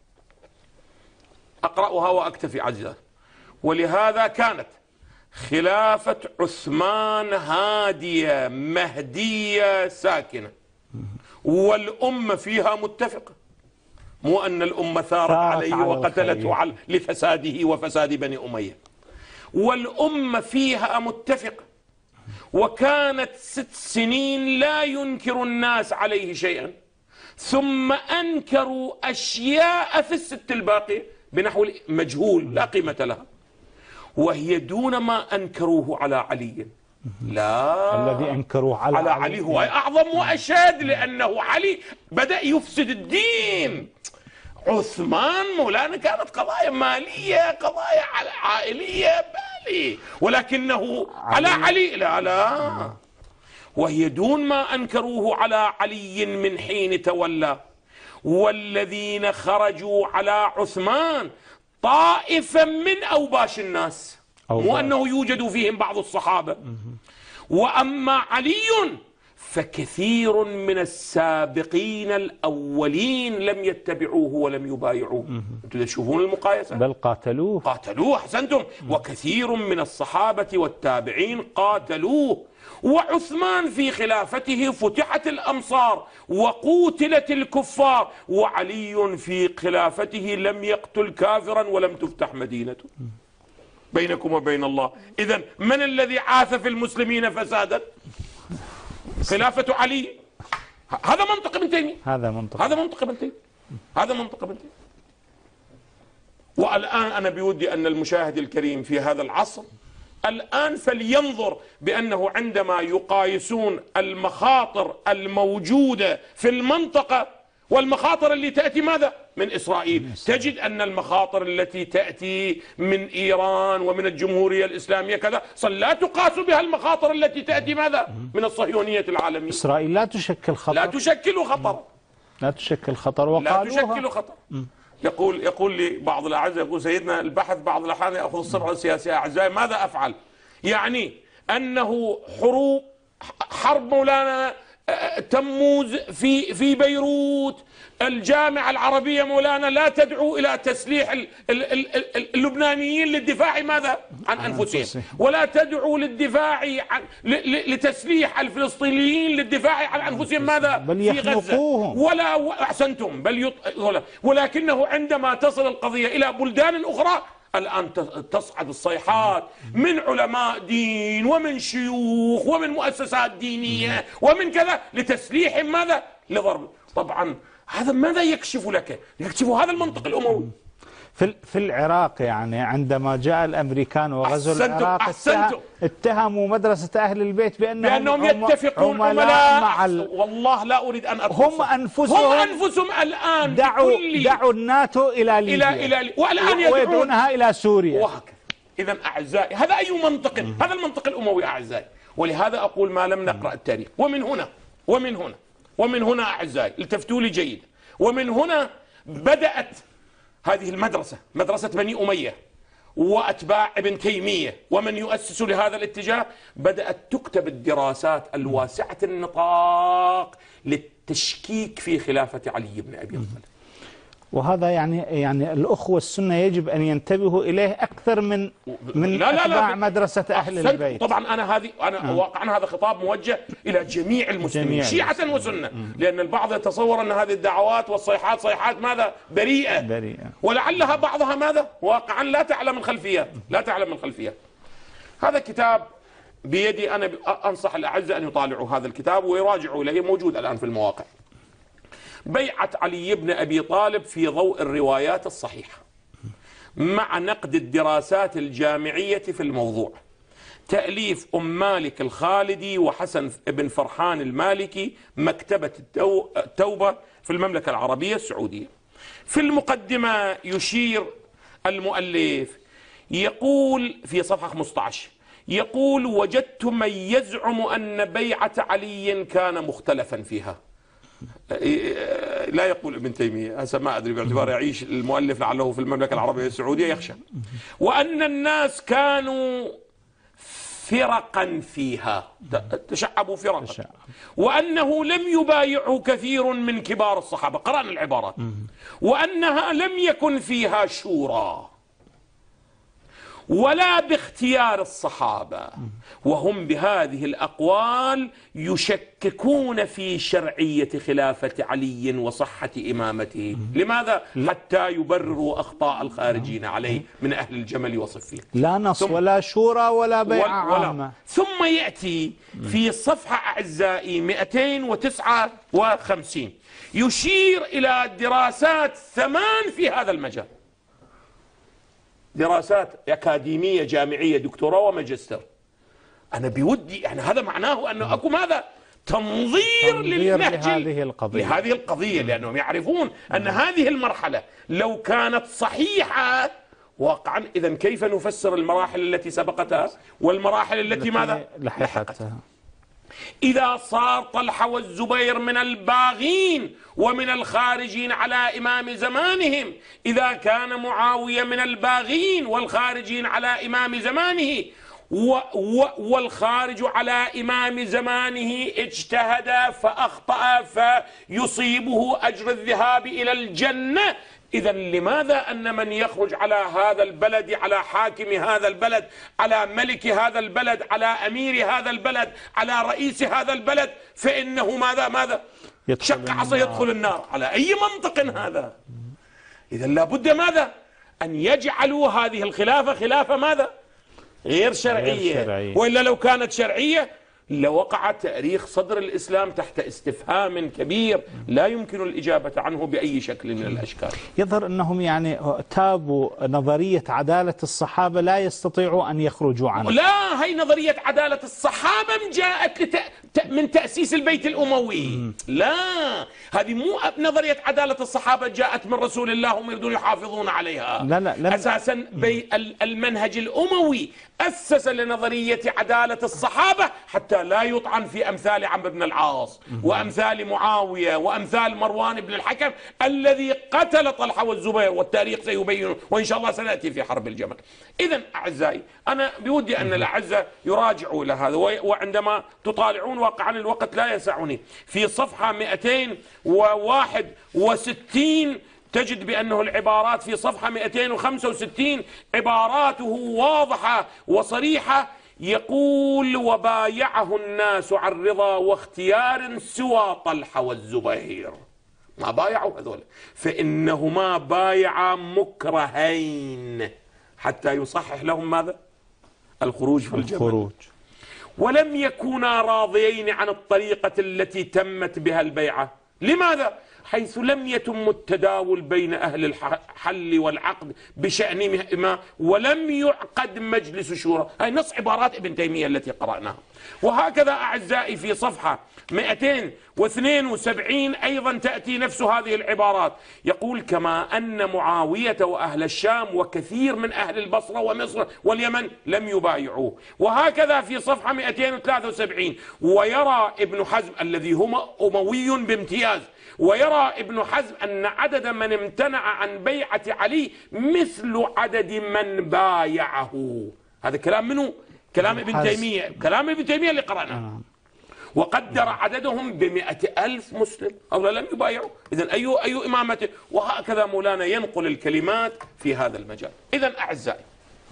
أقرأها وأكتفي أعزائي. ولهذا كانت خلافة عثمان هادية مهدية ساكنة، والأمة فيها متفقة، مو أن الأمة ثارت عليه وقتلته لفساده وفساد بني أمية، والأمة فيها متفقة. وكانت ست سنين لا ينكر الناس عليه شيئا، ثم أنكروا أشياء في الست الباقية بنحو مجهول لا قيمة لها، وهي دون ما أنكروه على علي. لا، الذي أنكروه على, على علي, علي هو أعظم وأشد، لأنه علي بدأ يفسد الدين. عثمان مولانا كانت قضايا مالية، قضايا عائلية بالي، ولكنه على علي لا لا، وهي دون ما أنكروه على علي من حين تولى. والذين خرجوا على عثمان طائفة من أوباش الناس، مو أنه يوجد فيهم بعض الصحابة. وأما علي فكثير من السابقين الأولين لم يتبعوه ولم يبايعوه. أنتم تشوفون المقايسة؟ بل قاتلوه قاتلوه أحسنتم. وكثير من الصحابة والتابعين قاتلوه. وعثمان في خلافته فتحت الأمصار وقوتلت الكفار، وعلي في خلافته لم يقتل كافرا ولم تفتح مدينته. بينكم وبين الله، إذن من الذي عاث في المسلمين فسادا؟ خلافة علي. هذا منطق ابن تيمية، هذا منطق هذا منطق ابن تيمية، هذا منطق ابن تيمية. والآن أنا بودي أن المشاهد الكريم في هذا العصر الآن فلينظر بأنه عندما يقايسون المخاطر الموجودة في المنطقة والمخاطر اللي تأتي ماذا؟ من إسرائيل، تجد أن المخاطر التي تأتي من إيران ومن الجمهورية الإسلامية كذا لا تقاس بها المخاطر التي تأتي ماذا؟ من الصهيونية العالمية. إسرائيل لا تشكل خطر، لا تشكل خطر، لا تشكل خطر، لا تشكل خطر. يقول يقول لي بعض الأعزاء، يقول سيدنا البحث بعض الأحيان يأخذ الصبغة السياسية. أعزائي ماذا أفعل؟ يعني أنه حروب حرب مولانا تموز في في بيروت، الجامعة العربية مولانا لا تدعو إلى تسليح اللبنانيين للدفاع ماذا؟ عن أنفسهم، ولا تدعو للدفاع عن لتسليح الفلسطينيين للدفاع عن أنفسهم ماذا؟ بل في غزة. ولا أحسنتم، بل يط... ولكنه عندما تصل القضية إلى بلدان أخرى الآن تصعد الصيحات من علماء دين ومن شيوخ ومن مؤسسات دينية ومن كذا لتسليح ماذا؟ لضرب. طبعا هذا ماذا يكشف لك؟ يكشف هذا المنطق الأموي. في في العراق، يعني عندما جاء الأمريكان وغزوا العراق أحسنتم. اتهموا مدرسة أهل البيت بأنهم بأنهم يتفقون عملاء مع ال... والله لا أريد أن أرفض. هم أنفسهم هم أنفسهم الآن دعوا دعوا الناتو إلى ليبيا إلى إلى والآن يدعونها إلى سوريا. وهكذا. إذا أعزائي هذا أي منطق؟ هذا المنطق الأموي أعزائي. ولهذا أقول ما لم نقرأ التاريخ. ومن هنا ومن هنا ومن هنا أعزائي التفتوا لي جيد. ومن هنا بدأت هذه المدرسة، مدرسة بني أمية وأتباع ابن تيمية ومن يؤسس لهذا الاتجاه، بدأت تكتب الدراسات الواسعة النطاق للتشكيك في خلافة علي بن أبي طالب. وهذا يعني يعني الأخوة السنة يجب أن ينتبهوا إليه أكثر من من لا لا أتباع لا مدرسة أهل البيت. طبعا أنا هذه أنا واقعا هذا خطاب موجه إلى جميع المسلمين جميع شيعة المسلمين. وسنة، لأن البعض يتصور أن هذه الدعوات والصيحات صيحات ماذا؟ بريئة بريئة ولعلها بعضها ماذا؟ واقعا لا تعلم الخلفيات، لا تعلم الخلفيات. هذا كتاب بيدي أنا، أنصح الأعزاء أن يطالعوا هذا الكتاب ويراجعوا إليه، موجود الآن في المواقع. بيعة علي بن أبي طالب في ضوء الروايات الصحيحة مع نقد الدراسات الجامعية في الموضوع، تأليف أم مالك الخالدي وحسن بن فرحان المالكي، مكتبة التوبة في المملكة العربية السعودية. في المقدمة يشير المؤلف يقول في صفحة خمسة عشر، يقول: وجدت من يزعم أن بيعة علي كان مختلفا فيها. لا يقول ابن تيمية، هسه ما أدري باعتبار يعيش المؤلف لعله في المملكة العربية السعودية يخشى. وأن الناس كانوا فرقا فيها، تشعبوا فرقا، وأنه لم يبايعه كثير من كبار الصحابة، قرأنا العبارات، وأنها لم يكن فيها شورى ولا باختيار الصحابة، وهم بهذه الأقوال يشككون في شرعية خلافة علي وصحة إمامته. لماذا؟ حتى يبرروا أخطاء الخارجين عليه من أهل الجمل وصفين. لا نص ولا شورى ولا بيعة عامة. ثم يأتي في صفحة أعزائي مئتين وتسعة وخمسين يشير إلى دراسات ثمان في هذا المجال، دراسات أكاديمية جامعية، دكتوراه وماجستير. أنا بودي يعني هذا معناه أنه أكو ماذا؟ تنظير للنهج لهذه القضية. لهذه القضية لأنهم يعرفون أن هذه المرحلة لو كانت صحيحة واقعا، إذن كيف نفسر المراحل التي سبقتها والمراحل التي, التي ماذا؟ لحقتها. إذا صار طلحة والزبير من الباغين ومن الخارجين على إمام زمانهم، إذا كان معاوية من الباغين والخارجين على إمام زمانه، و و والخارج على إمام زمانه اجتهد فأخطأ فيصيبه أجر الذهاب إلى الجنة، إذا لماذا أن من يخرج على هذا البلد، على حاكم هذا البلد، على ملك هذا البلد، على أمير هذا البلد، على رئيس هذا البلد، فإنه ماذا ماذا شق عصا يدخل النار؟ على أي منطق هذا؟ إذا لابد ماذا أن يجعلوا هذه الخلافة خلافة ماذا غير شرعية, غير شرعية. وإلا لو كانت شرعية لوقع تاريخ صدر الإسلام تحت استفهام كبير لا يمكن الإجابة عنه بأي شكل من الأشكال. يظهر أنهم يعني تابوا نظرية عدالة الصحابة، لا يستطيعوا أن يخرجوا عنها. لا، هي نظرية عدالة الصحابة جاءت لت... من تأسيس البيت الأموي. م. لا، هذه مو نظرية عدالة الصحابة جاءت من رسول الله هم يريدون يحافظون عليها. لا لا لم... أساسا بي... المنهج الأموي أسس لنظرية عدالة الصحابة حتى لا يطعن في أمثال عمرو بن العاص وأمثال معاوية وأمثال مروان بن الحكم الذي قتل طلحة والزبير، والتاريخ سيبين، وإن شاء الله سنأتي في حرب الجمل. إذن أعزائي، أنا بودي أن الأعزة يراجعوا إلى هذا، وعندما تطالعون واقعا الوقت لا يسعني، في صفحة مئتين وواحد وستين تجد بأنه العبارات في صفحة مئتين وخمسة وستين عباراته واضحة وصريحة. يقول: وبايعه الناس عن رضا واختيار سوى طلحة والزبير. ما بايعوا هذول، فإنهما بايعا مكرهين حتى يصحح لهم ماذا؟ الخروج في الجبل. الخروج. ولم يكونا راضيين عن الطريقة التي تمت بها البيعة. لماذا؟ حيث لم يتم التداول بين أهل الحل والعقد بشأنهما، ولم يعقد مجلس شورى. هاي نص عبارات ابن تيمية التي قرأناها. وهكذا أعزائي في صفحة مئتين واثنين وسبعين أيضا تأتي نفس هذه العبارات. يقول: كما أن معاوية وأهل الشام وكثير من أهل البصرة ومصر واليمن لم يبايعوه. وهكذا في صفحة مئتين وثلاثة وسبعين: ويرى ابن حزم الذي هو أموي بامتياز، ويرى ابن حزم أن عدد من امتنع عن بيعة علي مثل عدد من بايعه. هذا كلام منه؟ كلام ابن تيمية، كلام ابن تيمية اللي قرأناه. وقدر عددهم بمئة ألف مسلم أو لم يبايعوا. إذن أي أي إمامته. وهكذا مولانا ينقل الكلمات في هذا المجال. إذن أعزائي،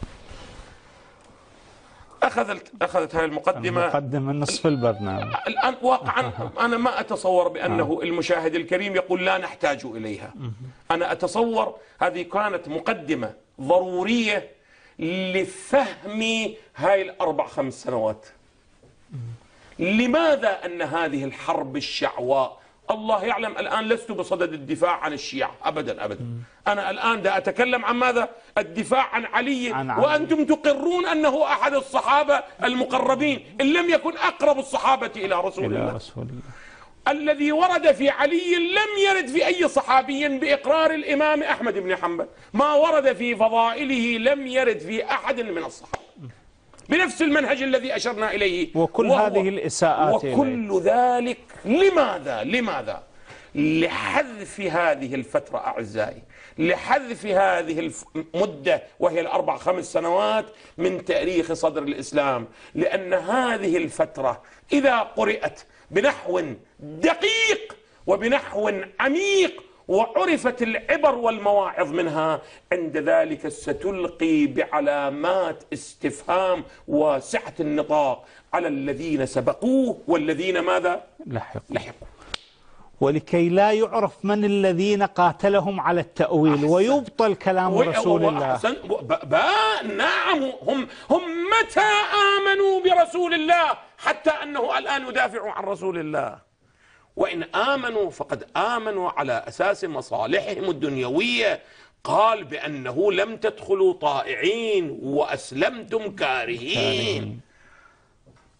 أخذت أخذت هذه المقدمة مقدمة نصف البرنامج. الآن واقعا أنا ما أتصور بأنه المشاهد الكريم يقول لا نحتاج إليها. أنا أتصور هذه كانت مقدمة ضرورية لفهم هاي الأربع خمس سنوات. لماذا أن هذه الحرب الشعواء، الله يعلم الآن لست بصدد الدفاع عن الشيعة أبدا أبدا. أنا الآن دا أتكلم عن ماذا؟ الدفاع عن علي، عن علي. وأنتم تقرون أنه أحد الصحابة المقربين، إن لم يكن أقرب الصحابة إلى رسول إلى الله. رسول الله الذي ورد في علي لم يرد في أي صحابي بإقرار الإمام أحمد بن حنبل. ما ورد في فضائله لم يرد في أحد من الصحابة بنفس المنهج الذي أشرنا إليه. وكل هذه الإساءات وكل إليه. ذلك لماذا؟ لماذا؟ لحذف هذه الفترة أعزائي، لحذف هذه المدة وهي الأربع خمس سنوات من تاريخ صدر الإسلام. لأن هذه الفترة إذا قرأت بنحو دقيق وبنحو عميق وعرفت العبر والمواعظ منها، عند ذلك ستلقي بعلامات استفهام وسعة النطاق على الذين سبقوه والذين ماذا؟ لحقوا. لحقوا. ولكي لا يعرف من الذين قاتلهم على التأويل أحسن. ويبطل كلام و... رسول و... الله. ب... ب... نعم، هم هم متى آمنوا برسول الله حتى أنه الآن يدافعوا عن رسول الله؟ وإن آمنوا فقد آمنوا على أساس مصالحهم الدنيوية. قال بأنه لم تدخلوا طائعين وأسلمتم كارهين.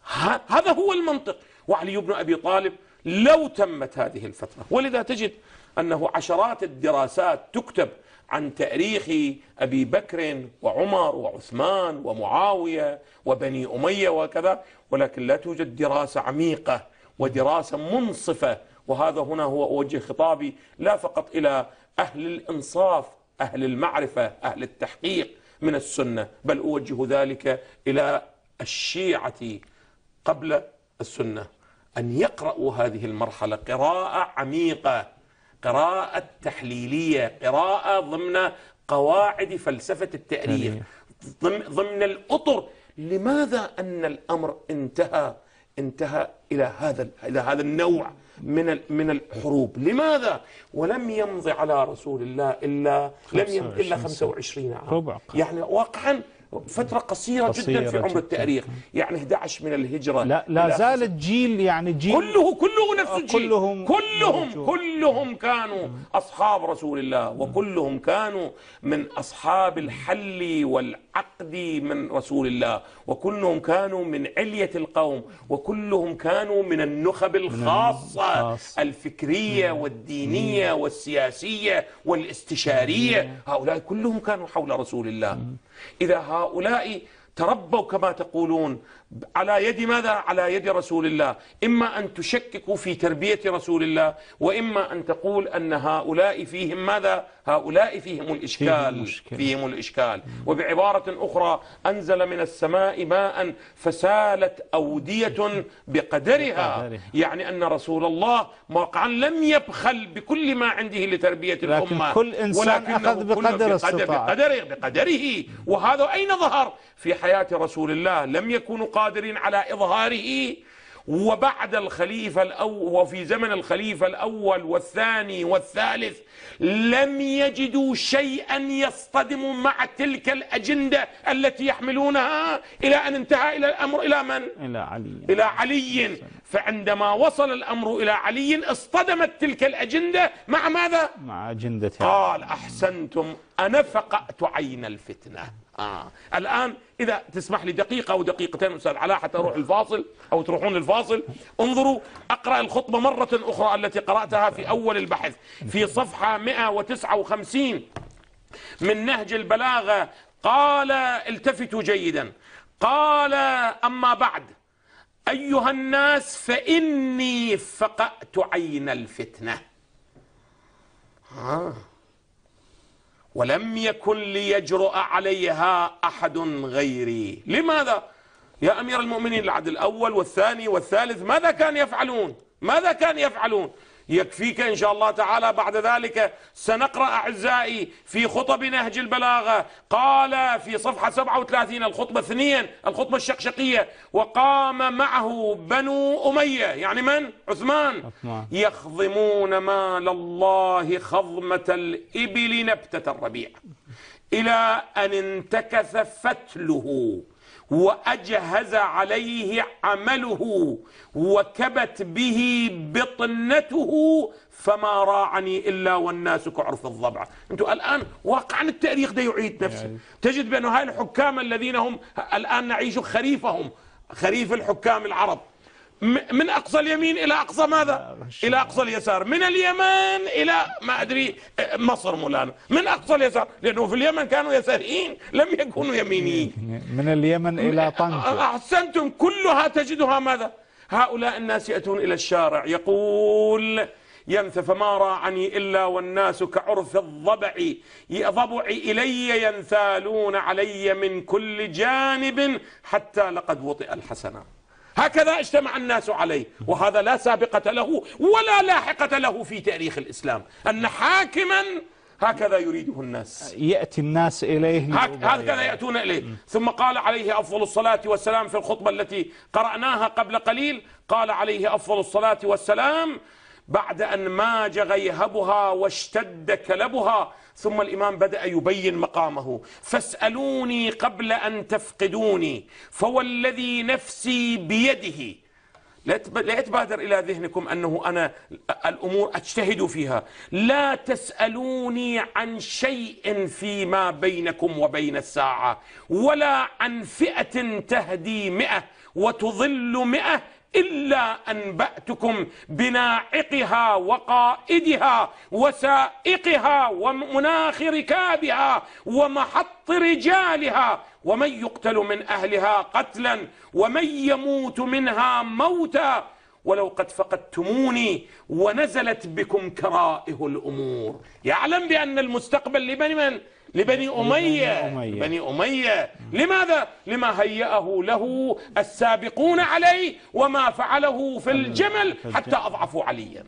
هذا هو المنطق. وعلي بن أبي طالب لو تمت هذه الفترة، ولذا تجد أنه عشرات الدراسات تكتب عن تاريخ أبي بكر وعمر وعثمان ومعاوية وبني أمية وكذا، ولكن لا توجد دراسة عميقة ودراسة منصفة. وهذا هنا هو أوجه خطابي لا فقط إلى أهل الإنصاف، أهل المعرفة، أهل التحقيق من السنة، بل أوجه ذلك إلى الشيعة قبل السنة، أن يقرأوا هذه المرحلة قراءة عميقة، قراءة تحليلية، قراءة ضمن قواعد فلسفة التاريخ، ضمن الأطر. لماذا أن الأمر انتهى انتهى إلى هذا إلى هذا النوع من من الحروب؟ لماذا؟ ولم يمضي على رسول الله إلا لم يمضي إلا خمسة وعشرين عام، يعني واقعا فترة قصيرة, قصيرة جدا في عمر التاريخ، يعني أحد عشر من الهجرة. لا, لا زال الجيل يعني جيل كله كله نفس الجيل، كلهم كلهم كلهم كانوا أصحاب رسول الله، وكلهم كانوا من أصحاب الحل والعقد من رسول الله، وكلهم كانوا من علية القوم، وكلهم كانوا من النخب الخاصة الفكرية والدينية والسياسية والاستشارية. هؤلاء كلهم كانوا حول رسول الله. إذا هؤلاء تربوا كما تقولون على يد ماذا؟ على يد رسول الله، إما أن تشككوا في تربية رسول الله، وإما أن تقول أن هؤلاء فيهم ماذا؟ هؤلاء فيهم الإشكال، فيهم الإشكال. وبعبارة أخرى أنزل من السماء ماء فسالت أودية بقدرها، يعني أن رسول الله واقعا لم يبخل بكل ما عنده لتربية الأمة، كل إنسان أخذ بقدر استطاعته، بقدره, بقدره. وهذا أين ظهر؟ في حياة رسول الله لم يكونوا قادرين على إظهاره، وبعد الخليفة الأول وفي زمن الخليفة الأول والثاني والثالث لم يجدوا شيئا يصطدم مع تلك الأجندة التي يحملونها، إلى أن انتهى إلى الأمر إلى من؟ إلى علي. إلى علي. فعندما وصل الأمر إلى علي اصطدمت تلك الأجندة مع ماذا؟ مع أجندة. قال أحسنتم أنا فقأت عين الفتنة. آه. الآن إذا تسمح لي دقيقة أو دقيقتين أستاذ علاء حتى أروح الفاصل أو تروحون الفاصل، انظروا أقرأ الخطبة مرة أخرى التي قرأتها في أول البحث في صفحة مئة وتسعة وخمسين من نهج البلاغة. قال التفتوا جيدا، قال أما بعد أيها الناس فإني فقأت عين الفتنة آه. ولم يكن ليجرؤ عليها أحد غيري. لماذا؟ يا أمير المؤمنين العهد الأول والثاني والثالث ماذا كان يفعلون؟ ماذا كان يفعلون؟ يكفيك إن شاء الله تعالى بعد ذلك سنقرأ أعزائي في خطب نهج البلاغة. قال في صفحة سبعة وثلاثين الخطبة اثنين الخطبة الشقشقية، وقام معه بنو أمية، يعني من؟ عثمان، يخضمون مال الله خضمة الإبل نبتة الربيع، إلى أن انتكث فتله وأجهز عليه عمله وكبت به بطنته، فما راعني إلا والناس كعرف الضبع. أنتم الآن واقعا التاريخ ده يعيد نفسه. تجد بأن هؤلاء الحكام الذين هم الآن نعيش خريفهم، خريف الحكام العرب، من أقصى اليمين إلى أقصى ماذا؟ إلى أقصى اليسار، من اليمن إلى ما أدري مصر مولانا، من أقصى اليسار، لأنه في اليمن كانوا يساريين لم يكونوا يمينيين. من اليمن إلى طنجة. أحسنتم، كلها تجدها ماذا؟ هؤلاء الناس يأتون إلى الشارع يقول ينث فما راعني إلا والناس كعرف الضبع ضبع إلي ينثالون علي من كل جانب حتى لقد وطئ الحسنات. هكذا اجتمع الناس عليه، وهذا لا سابقة له ولا لاحقة له في تاريخ الإسلام، أن حاكما هكذا يريده الناس، يأتي الناس إليه هكذا يأتون إليه. ثم قال عليه أفضل الصلاة والسلام في الخطبة التي قرأناها قبل قليل، قال عليه أفضل الصلاة والسلام بعد أن ماج غيهبها واشتد كلبها، ثم الإمام بدأ يبين مقامه: فاسألوني قبل أن تفقدوني، فوالذي نفسي بيده. لا يتبادر إلى ذهنكم أنه أنا الأمور أجتهد فيها، لا تسألوني عن شيء فيما بينكم وبين الساعة، ولا عن فئة تهدي مئة، وتظل مئة إلا أنبأتكم بناعقها وقائدها وسائقها ومناخ ركابها ومحط رجالها، ومن يقتل من أهلها قتلا ومن يموت منها موتا، ولو قد فقدتموني ونزلت بكم كرائه الأمور. يعلم بأن المستقبل لبني من؟ لبني أمية. بني أمية. لماذا؟ لما هيأه له السابقون عليه وما فعله في الجمل حتى أضعفوا عليا.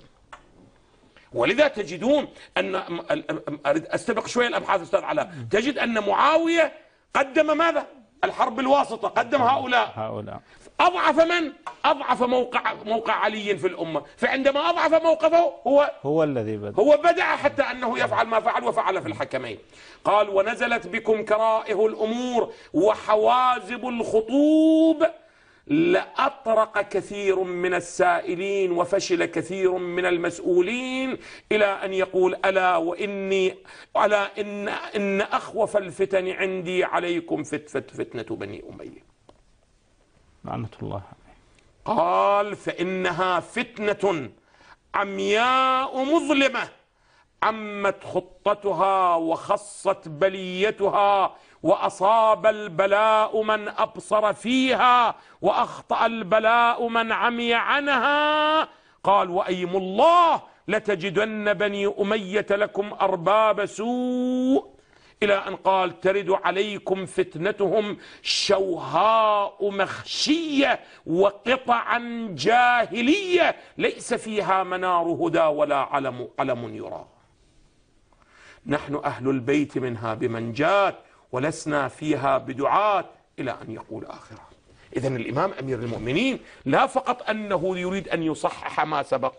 ولذا تجدون أن أستبق شوية الأبحاث أستاذ علاء، تجد أن معاوية قدم ماذا؟ الحرب الواسطة، قدم هؤلاء هؤلاء أضعف من؟ أضعف موقع موقع علي في الأمة، فعندما أضعف موقفه هو هو الذي بدأ هو بدأ حتى أنه يفعل ما فعل وفعل في الحكمين. قال ونزلت بكم كرائه الأمور وحوازب الخطوب لأطرق كثير من السائلين وفشل كثير من المسؤولين، إلى أن يقول ألا وإني ألا إن إن أخوف الفتن عندي عليكم فت فت فتنة بني أمية لعنة الله. قال فإنها فتنة عمياء مظلمة عمت خطتها وخصت بليتها، وأصاب البلاء من أبصر فيها وأخطأ البلاء من عمي عنها. قال وأيم الله لتجدن بني أمية لكم أرباب سوء، إلى أن قال ترد عليكم فتنتهم شوهاء مخشية وقطعا جاهلية ليس فيها منار هدى ولا علم, علم يرى. نحن أهل البيت منها بمنجات ولسنا فيها بدعاة، إلى أن يقول آخرها. إذن الإمام أمير المؤمنين لا فقط أنه يريد أن يصحح ما سبق،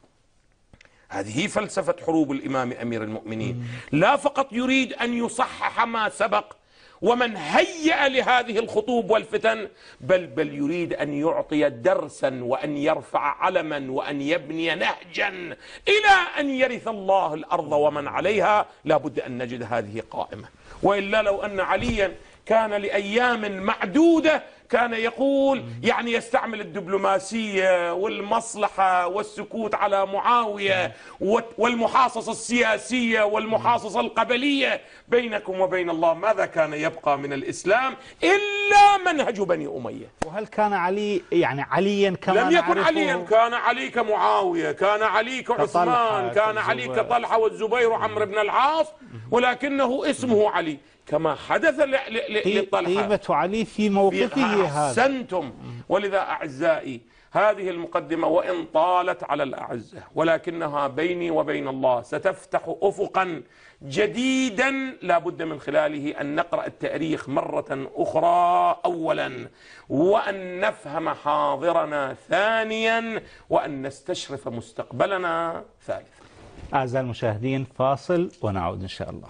هذه فلسفة حروب الإمام أمير المؤمنين، لا فقط يريد أن يصحح ما سبق ومن هيأ لهذه الخطوب والفتن، بل بل يريد أن يعطي درسا وأن يرفع علما وأن يبني نهجا إلى أن يرث الله الأرض ومن عليها. لا بد أن نجد هذه قائمة، وإلا لو أن عليا كان لأيام معدودة كان يقول يعني يستعمل الدبلوماسية والمصلحة والسكوت على معاوية والمحاصصة السياسية والمحاصصة القبلية بينكم وبين الله، ماذا كان يبقى من الإسلام إلا منهج بني أمية؟ وهل كان علي يعني عليا كما لم يكن عليا، كان علي كمعاوية، كان علي كعثمان، كان علي كطلحة والزبير وعمرو بن العاص، ولكنه اسمه علي كما حدث للطلحة. قيمة علي في موقفه هذا. أحسنتم. ولذا أعزائي هذه المقدمة وإن طالت على الأعزة ولكنها بيني وبين الله ستفتح أفقا جديدا لا بد من خلاله أن نقرأ التاريخ مرة أخرى أولا، وأن نفهم حاضرنا ثانيا، وأن نستشرف مستقبلنا ثالثا. أعزائي المشاهدين فاصل ونعود إن شاء الله.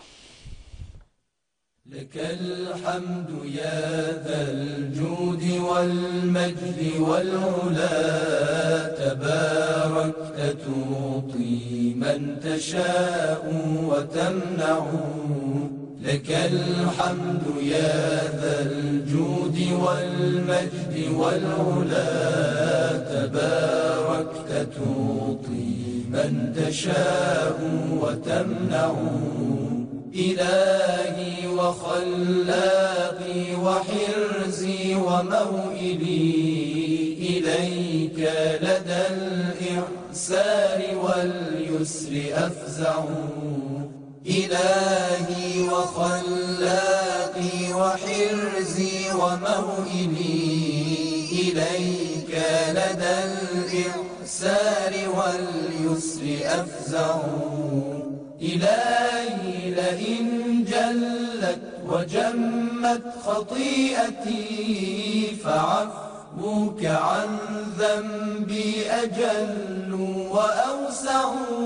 لك الحمد يا ذا الجود والمجد والعلا، تباركت تعطي من تشاء وتمنع. لك الحمد يا ذا الجود والمجد والعلا، تباركت تعطي من تشاء وتمنع. إلهي وخلاقي وحرزي وموئلي، إليك لدى الإعسار واليسر أفزع. إلهي وخلاقي وحرزي وموئلي، إليك لدى الإعسار واليسر أفزع. إلهي لئن جلت وجمت خطيئتي، فعفوك عن ذنبي أجل وأوسع.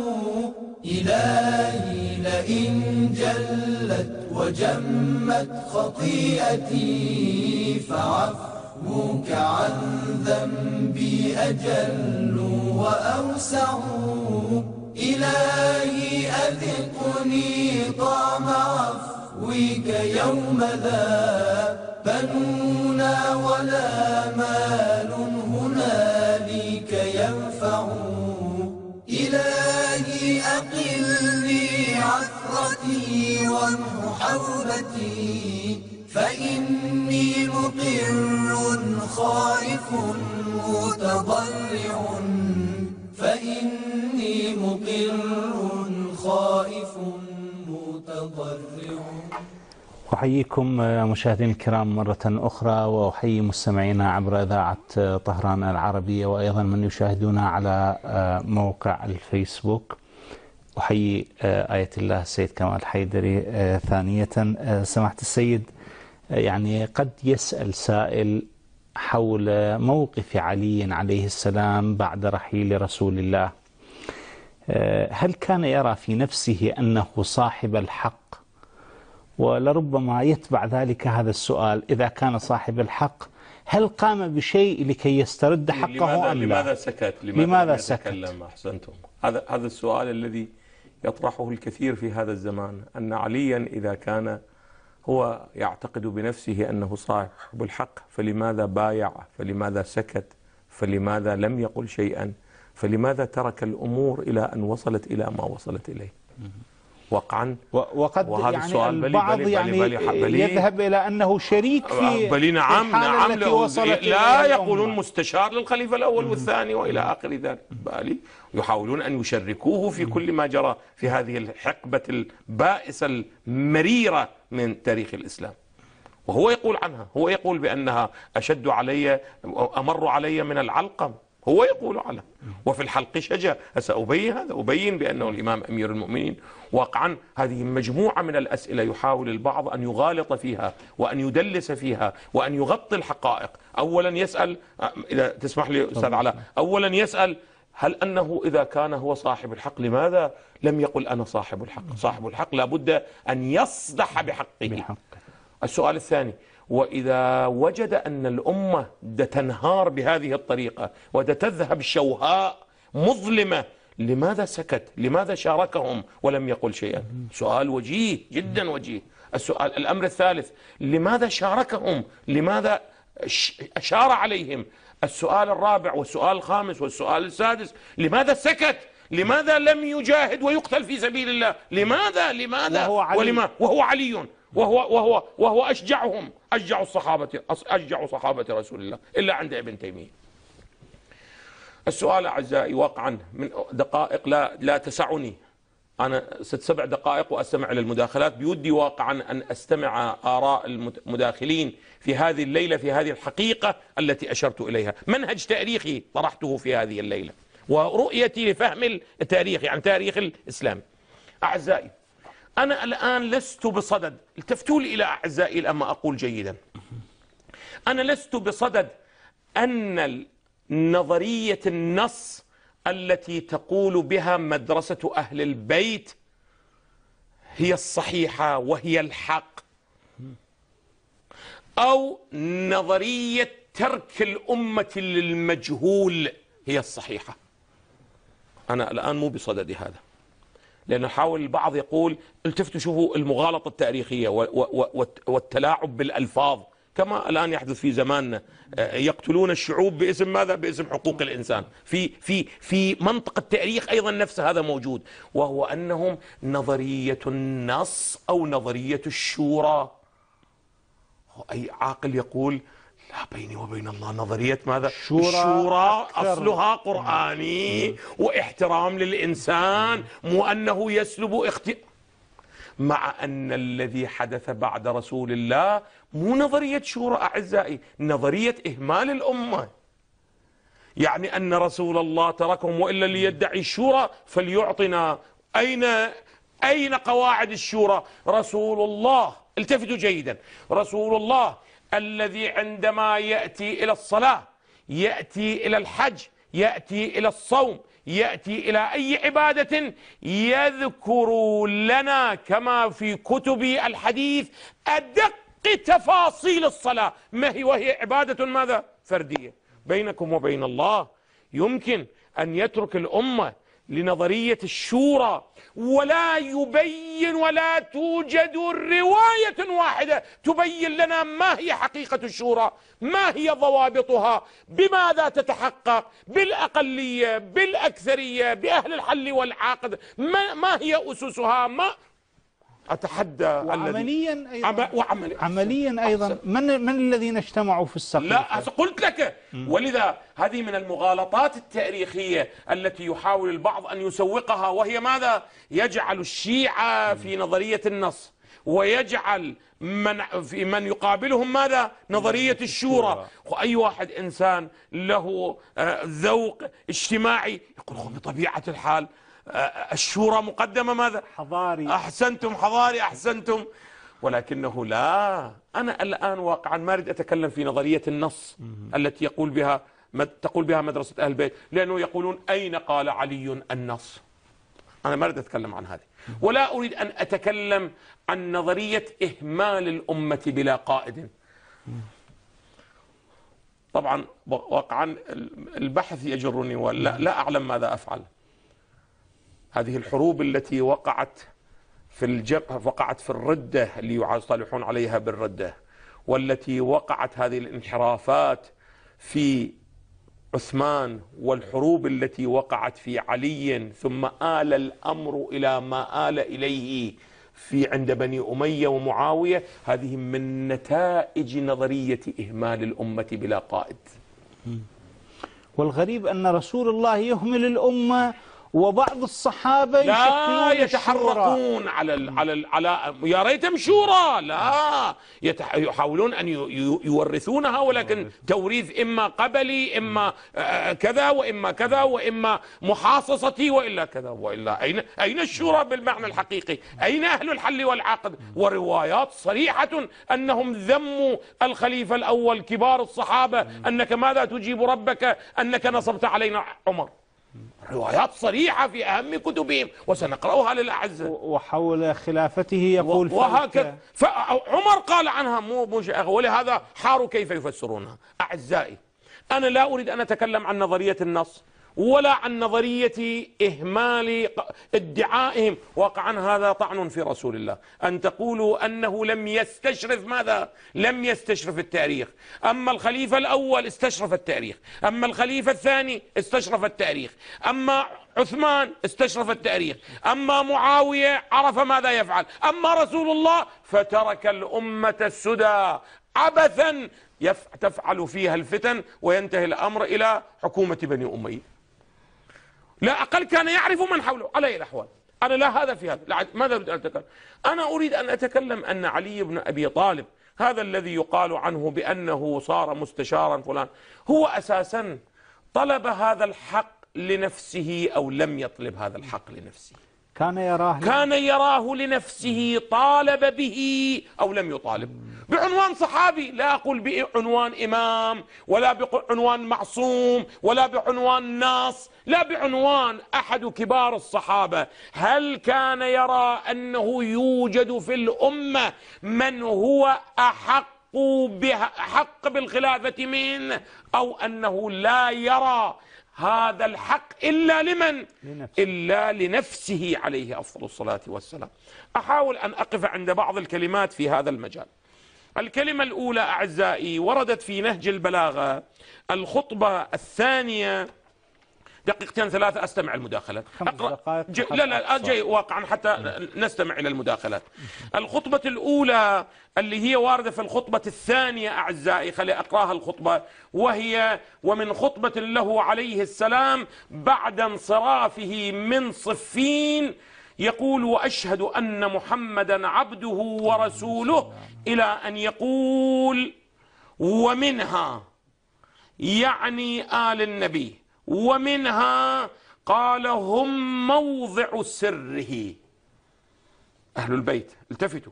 إلهي لئن جلت وجمت خطيئتي، فعفوك عن ذنبي أجل وأوسع. إلهي أذقني طعم عفوك يوم ذا بنونا ولا مال هنالك ينفع. إلهي أقلني عثرتي وامح حوبتي، فإني مقر خائف متضرع، فإني مقر خائف متضرع. أحييكم مشاهدينا الكرام مرة أخرى، وأحيي مستمعينا عبر إذاعة طهران العربية، وأيضا من يشاهدونا على موقع الفيسبوك. أحيي آية الله السيد كمال حيدري. ثانية سماحة السيد، يعني قد يسأل سائل حول موقف علي عليه السلام بعد رحيل رسول الله، هل كان يرى في نفسه أنه صاحب الحق؟ ولربما يتبع ذلك هذا السؤال: إذا كان صاحب الحق هل قام بشيء لكي يسترد حقه لماذا أم لا؟ لماذا سكت؟ لماذا, لماذا سكت؟ أحسنتم. هذا هذا السؤال الذي يطرحه الكثير في هذا الزمان، أن عليا إذا كان هو يعتقد بنفسه أنه صاحب الحق فلماذا بايع؟ فلماذا سكت؟ فلماذا لم يقل شيئا؟ فلماذا ترك الأمور إلى أن وصلت إلى ما وصلت إليه؟ وقعا وقد وهذا يعني السؤال البعض بلي يعني بلي بلي بلي يذهب إلى أنه شريك في بلي نعم الحالة نعم التي وصلت لا إليها يقولون الأمة. مستشار للخليفة الأول والثاني وإلى آخر ذلك، بالي يحاولون أن يشركوه في كل ما جرى في هذه الحقبة البائسة المريرة من تاريخ الإسلام. وهو يقول عنها، هو يقول بأنها أشد علي أمر علي من العلقم، هو يقول على وفي الحلق شجا. سأبين هذا، أبين بأنه الإمام أمير المؤمنين. واقعا هذه مجموعة من الأسئلة يحاول البعض أن يغالط فيها وأن يدلس فيها وأن يغطي الحقائق. أولا يسأل، إذا تسمح لي أستاذ علاء، أولا يسأل هل أنه إذا كان هو صاحب الحق لماذا لم يقل أنا صاحب الحق؟ صاحب الحق لابد أن يصدح بحقه. السؤال الثاني: وإذا وجد أن الأمة تنهار بهذه الطريقة وتذهب شوهاء مظلمة لماذا سكت؟ لماذا شاركهم ولم يقل شيئا؟ سؤال وجيه جدا وجيه. السؤال الأمر الثالث: لماذا شاركهم؟ لماذا أشار عليهم؟ السؤال الرابع والسؤال الخامس والسؤال السادس: لماذا سكت؟ لماذا لم يجاهد ويقتل في سبيل الله؟ لماذا لماذا وهو علي. ولما وهو علي وهو وهو وهو أشجعهم، أشجع الصحابة أشجع صحابة رسول الله إلا عند ابن تيمية. السؤال أعزائي واقعا من دقائق لا لا تسعني، أنا ست سبع دقائق وأستمع إلى المداخلات، بودي واقعا أن أستمع آراء المداخلين في هذه الليلة في هذه الحقيقة التي أشرت إليها. منهج تاريخي طرحته في هذه الليلة ورؤيتي لفهم التاريخ، يعني تاريخ الإسلام. أعزائي، أنا الآن لست بصدد، التفتوا لي إلى أعزائي لما أقول جيدا، أنا لست بصدد أن نظرية النص التي تقول بها مدرسة أهل البيت هي الصحيحة وهي الحق، أو نظرية ترك الأمة للمجهول هي الصحيحة. أنا الآن مو بصدد هذا، لأن حاول البعض يقول التفتوا شوفوا المغالطة التاريخية والتلاعب بالألفاظ كما الآن يحدث في زماننا، يقتلون الشعوب باسم ماذا؟ باسم حقوق الإنسان. في في في منطق التاريخ أيضا نفس هذا موجود، وهو أنهم نظرية النص أو نظرية الشورى. أي عاقل يقول لا، بيني وبين الله نظرية ماذا؟ الشورى, الشورى أصلها قرآني واحترام للإنسان، مو أنه يسلب اختيار. مع أن الذي حدث بعد رسول الله مو نظرية شورى أعزائي، نظرية إهمال الأمة. يعني أن رسول الله تركهم، وإلا ليدعي الشورى فليعطنا أين أين قواعد الشورى؟ رسول الله، التفتوا جيدا، رسول الله الذي عندما يأتي إلى الصلاة، يأتي إلى الحج، يأتي إلى الصوم، يأتي إلى أي عبادة يذكر لنا كما في كتب الحديث أدق تفاصيل الصلاة، ما هي وهي عبادة ماذا؟ فردية بينكم وبين الله. يمكن أن يترك الأمة لنظرية الشورى، ولا يبين ولا توجد رواية واحدة تبين لنا ما هي حقيقة الشورى، ما هي ضوابطها، بماذا تتحقق، بالأقلية، بالأكثرية، بأهل الحل والعقد، ما, ما هي أسسها، ما أتحدى. وعمليا أيضا عم... وعملي... عمليا أيضا من من الذين اجتمعوا في السقيفة؟ لا قلت لك. ولذا هذه من المغالطات التاريخية التي يحاول البعض أن يسوقها، وهي ماذا؟ يجعل الشيعة في نظرية النص، ويجعل من في من يقابلهم ماذا؟ نظرية الشورى. وأي واحد إنسان له ذوق اجتماعي يقول بطبيعة الحال الشورى مقدمة ماذا؟ حضاري. أحسنتم حضاري، أحسنتم. ولكنه لا، أنا الآن واقعا ما أريد أتكلم في نظرية النص التي يقول بها تقول بها مدرسة أهل البيت، لأنه يقولون أين قال علي النص؟ أنا ما أريد أتكلم عن هذه، ولا أريد أن أتكلم عن نظرية إهمال الأمة بلا قائد. طبعا واقعا البحث يجرني ولا لا أعلم ماذا أفعل. هذه الحروب التي وقعت في الجبهة، وقعت في الردة اللي يصطلحون عليها بالردة، والتي وقعت هذه الانحرافات في عثمان، والحروب التي وقعت في علي، ثم آل الأمر إلى ما آل إليه في عند بني أمية ومعاوية، هذه من نتائج نظرية إهمال الأمة بلا قائد. والغريب أن رسول الله يهمل الأمة وبعض الصحابة لا يتحركون على ال على ال على يا ريتهم شورى، لا يحاولون أن يورثونها، ولكن توريث إما قبلي، إما كذا، وإما كذا، وإما محاصصتي، وإلا كذا، وإلا أين أين الشورى بالمعنى الحقيقي؟ أين أهل الحل والعقد؟ وروايات صريحة أنهم ذموا الخليفة الأول كبار الصحابة، أنك ماذا تجيب ربك أنك نصبت علينا عمر. روايات صريحة في أهم كتبهم وسنقرأها للأعزة. وحول خلافته يقول وهكذا، فعمر قال عنها مو مو ولهذا حاروا كيف يفسرونها. أعزائي، أنا لا أريد أن أتكلم عن نظرية النص ولا عن نظرية إهمال ادعائهم. واقعا هذا طعن في رسول الله، أن تقولوا أنه لم يستشرف ماذا؟ لم يستشرف التاريخ. أما الخليفة الأول استشرف التاريخ، أما الخليفة الثاني استشرف التاريخ، أما عثمان استشرف التاريخ، أما معاوية عرف ماذا يفعل، أما رسول الله فترك الأمة السدى عبثا تفعل فيها الفتن وينتهي الأمر إلى حكومة بني أمية. لا أقل كان يعرف من حوله على أي الأحوال. أنا لا هذا في هذا. ماذا أريد أن أتكلم؟ أنا أريد أن أتكلم أن علي بن أبي طالب هذا الذي يقال عنه بأنه صار مستشارا فلان، هو أساسا طلب هذا الحق لنفسه أو لم يطلب هذا الحق لنفسه؟ كان يراه كان يراه لنفسه، طالب به أو لم يطالب، بعنوان صحابي، لا أقول بعنوان إمام ولا بعنوان معصوم ولا بعنوان ناص، لا بعنوان أحد كبار الصحابة. هل كان يرى أنه يوجد في الأمة من هو أحق بحق بالخلافة منه، أو أنه لا يرى هذا الحق إلا لمن؟ لنفسه. إلا لنفسه عليه أفضل الصلاة والسلام. أحاول أن أقف عند بعض الكلمات في هذا المجال. الكلمة الأولى أعزائي وردت في نهج البلاغة، الخطبة الثانية. دقيقتين ثلاثة أستمع المداخلات. أقرأ. ج... لا لا جاي واقعا حتى نستمع إلى المداخلات. الخطبة الأولى اللي هي واردة في الخطبة الثانية أعزائي، خلي أقرأها الخطبة، وهي ومن خطبة له عليه السلام بعد انصرافه من صفين، يقول: وأشهد أن محمدا عبده ورسوله، إلى أن يقول: ومنها، يعني آل النبي، ومنها قال هم موضع سره، أهل البيت التفتوا،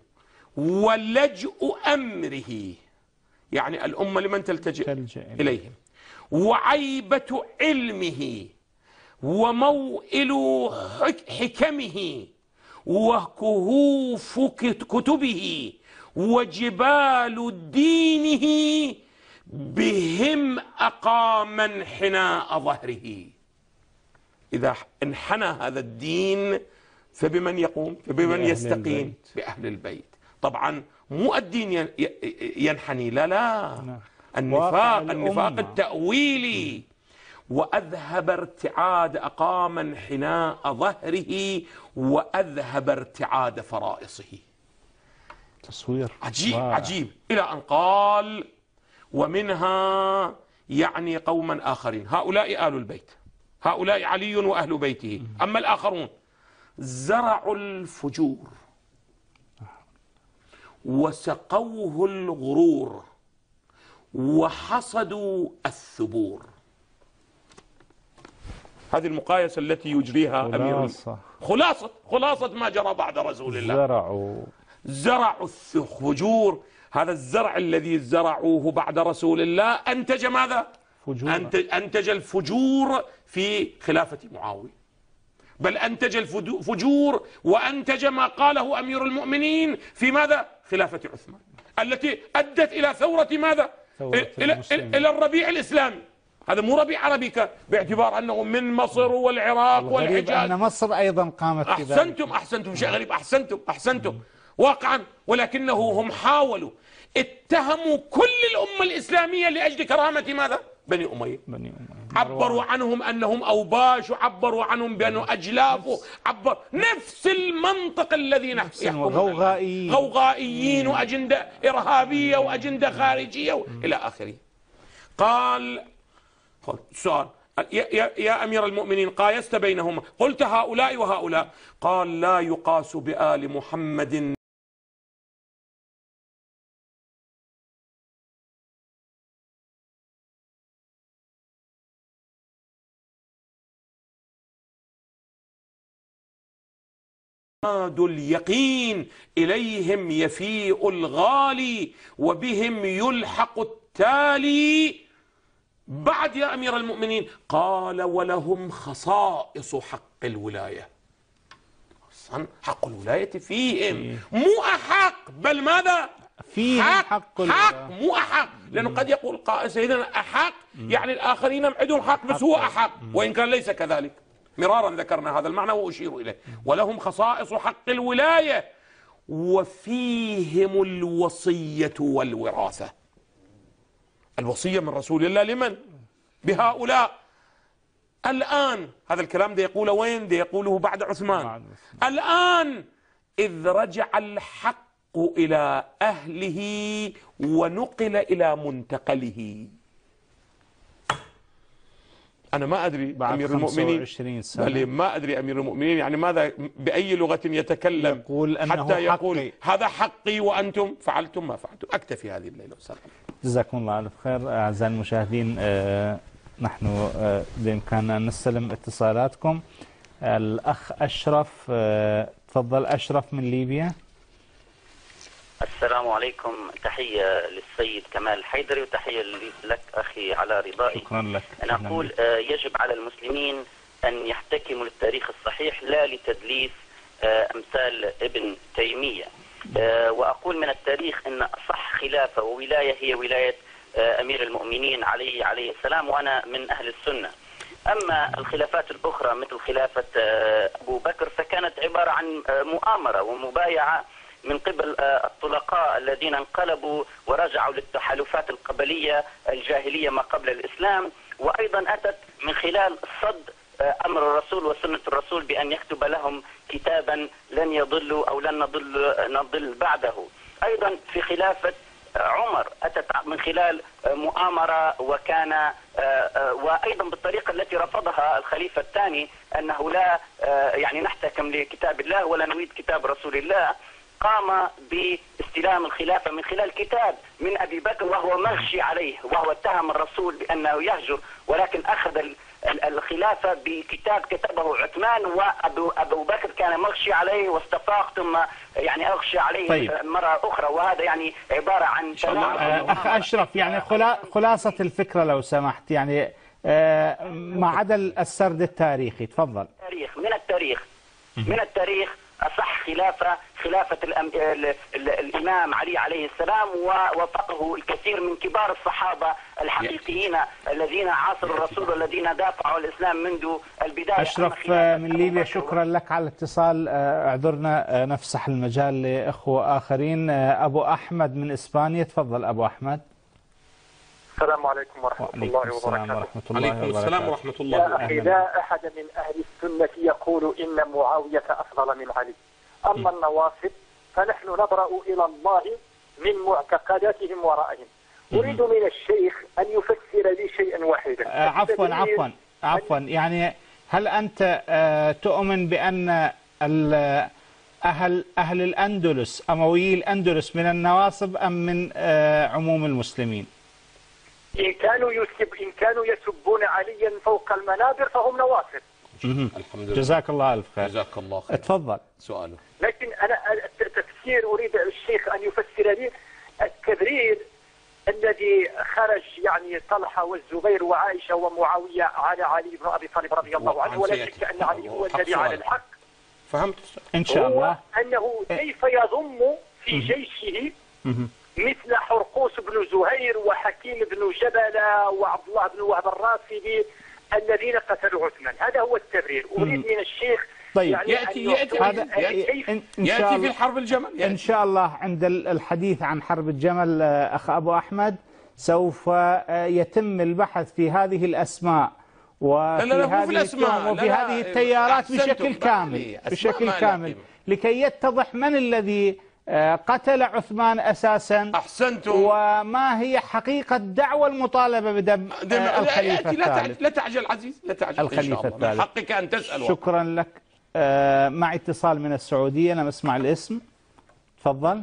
ولجؤ أمره، يعني الأمة لمن تلتجئ إليهم، وعيبة علمه، وموئل حكمه، وكهوف كتبه، وجبال دينه، بهم أقام انحناء ظهره. إذا انحنى هذا الدين فبمن يقوم؟ فبمن يستقيم؟ البيت. بأهل البيت. طبعا مو الدين ينحني، لا لا، النفاق النفاق التأويلي. وأذهب ارتعاد، أقام انحناء ظهره وأذهب ارتعاد فرائصه. تصوير عجيب واع. عجيب، إلى أن قال: ومنها يعني قوما آخرين، هؤلاء آل البيت، هؤلاء علي وأهل بيته، أما الآخرون زرعوا الفجور وسقوه الغرور وحصدوا الثبور. هذه المقايسة التي يجريها أمير خلاصة خلاصة ما جرى بعد رسول الله. زرعوا زرعوا الفجور، هذا الزرع الذي زرعوه بعد رسول الله أنتج ماذا؟ فجور. أنتج الفجور في خلافة معاوية، بل أنتج الفجور وأنتج ما قاله أمير المؤمنين في ماذا؟ خلافة عثمان، التي أدت إلى ثورة ماذا؟ ثورة إلى, إلى الربيع الإسلامي. هذا مو ربيع عربي باعتبار أنه من مصر والعراق والحجاز. أن مصر أيضا قامت بذلك. أحسنتم أحسنتم شيء غريب، أحسنتم أحسنتم واقعا، ولكنه هم حاولوا اتهموا كل الأمة الإسلامية لأجل كرامة ماذا؟ بني أمية. بني أمية. عبروا عنهم أنهم أوباش، وعبروا عنهم بأنه أجلاف، عبر نفس المنطق الذي نحن غوغائيين غوغائيين وأجندة إرهابية وأجندة خارجية إلى آخره. قال سؤال: يا, يا, يا أمير المؤمنين، قايست بينهما، قلت هؤلاء وهؤلاء، قال: لا يقاس بآل محمد اليقين، إليهم يفيء الغالي وبهم يلحق التالي. بعد يا أمير المؤمنين قال: ولهم خصائص حق الولاية. حق الولاية فيهم، مو أحق، بل ماذا؟ فيهم حق, حق, حق مو أحق، لأنه قد يقول سيدنا أحق يعني الآخرين عندهم حق بس هو أحق، وإن كان ليس كذلك. مرارا ذكرنا هذا المعنى وأشير إليه. ولهم خصائص حق الولاية وفيهم الوصية والوراثة. الوصية من رسول الله لمن؟ بهؤلاء. الآن هذا الكلام ده يقوله وين؟ ده يقوله بعد عثمان. الآن إذ رجع الحق إلى أهله ونقل إلى منتقله. أنا ما أدري أمير المؤمنين، بل ما أدري أمير المؤمنين يعني ماذا، بأي لغة يتكلم يقول أنه حتى يقول حقي. هذا حقي وأنتم فعلتم ما فعلتم. أكتفي هذه الليلة والسلام. جزاكم الله ألف خير. أعزائي المشاهدين، آه نحن آه بإمكاننا أن نستلم اتصالاتكم. الأخ أشرف، آه تفضل أشرف من ليبيا. السلام عليكم، تحية للسيد كمال الحيدري وتحية لك أخي على رضائي. شكرا لك. أنا أقول يجب على المسلمين أن يحتكموا للتاريخ الصحيح لا لتدليس أمثال ابن تيمية. وأقول من التاريخ أن أصح خلافة وولاية هي ولاية أمير المؤمنين علي عليه السلام، وأنا من أهل السنة. أما الخلافات الأخرى مثل خلافة أبو بكر فكانت عبارة عن مؤامرة ومبايعة من قبل الطلقاء الذين انقلبوا ورجعوا للتحالفات القبلية الجاهلية ما قبل الإسلام، وأيضا أتت من خلال صد أمر الرسول وسنة الرسول بأن يكتب لهم كتابا لن يضلوا أو لن نضل, نضل بعده. أيضا في خلافة عمر أتت من خلال مؤامرة، وكان وأيضا بالطريقة التي رفضها الخليفة الثاني أنه لا يعني نحتكم لكتاب الله ولا نريد كتاب رسول الله. قام باستلام الخلافة من خلال كتاب من أبي بكر وهو مغشي عليه، وهو اتهم الرسول بأنه يهجر، ولكن أخذ الخلافة بكتاب كتبه عثمان، وأبو أبو بكر كان مغشي عليه واستفاق ثم يعني أغشى عليه طيب. مرة أخرى. وهذا يعني عبارة عن أخ أشرف، يعني خلاصة الفكرة لو سمحت، يعني ما عدا السرد التاريخي، تفضل. من التاريخ من التاريخ أصح خلافة خلافة الأم... ال... ال... الإمام علي عليه السلام، ووافقه الكثير من كبار الصحابة الحقيقيين الذين عاصروا الرسول والذين دافعوا الإسلام منذ البداية. أشرف من ليبيا، شكرا لك على الاتصال. اعذرنا نفسح المجال لإخوة آخرين. أبو أحمد من إسبانيا، تفضل أبو أحمد. السلام عليكم ورحمة الله وبركاته. ورحمة الله عليكم السلام ورحمة الله يا وبركاته. أخي، لا أحد من أهل السنة يقول إن معاوية أفضل من علي. أما النواصب فنحن نبرأ إلى الله من معتقداتهم ورأيهم. أريد من الشيخ أن يفسر لي شيئا واحدا. عفوا عفوا عفوا يعني هل أنت تؤمن بأن أهل أهل الأندلس أمويي الأندلس من النواصب أم من عموم المسلمين؟ إن كانوا يسب إن كانوا يسبون عليا فوق المنابر فهم نواصب. الحمد لله. جزاك الله ألف خير. جزاك الله خير. تفضل. سؤاله. لكن أنا تفسير أريد الشيخ أن يفسر لي التبرير الذي خرج يعني طلحة والزبير وعائشة ومعاوية على علي بن أبي طالب رضي الله عنه، ولا شك أن علي هو الذي على الحق. فهمت إن شاء الله. هو أنه كيف يضم في جيشه مثل حرقوس بن زهير وحكيم بن جبلة وعبد الله بن وهب الرافدي الذين قتلوا عثمان. هذا هو التبرير. أريد من الشيخ طيب يعني يأتي يأتي هذا يأتي, يأتي في الحرب الجمل. يعني. إن شاء الله عند الحديث عن حرب الجمل أخ أبو أحمد سوف يتم البحث في هذه الأسماء وفي لا لا هذه في الأسماء وفي لا هذه التيارات بشكل كامل بشكل كامل لكي يتضح من الذي قتل عثمان أساسا. أحسنتم. وما هي حقيقة دعوى المطالبة بدم الخليفة الثالث. لا تعجل عزيز، لا تعجل. الخليفة الثالث. من حقك أن تسأل. شكرا لك. معي اتصال من السعودية، أنا أسمع الاسم. تفضل.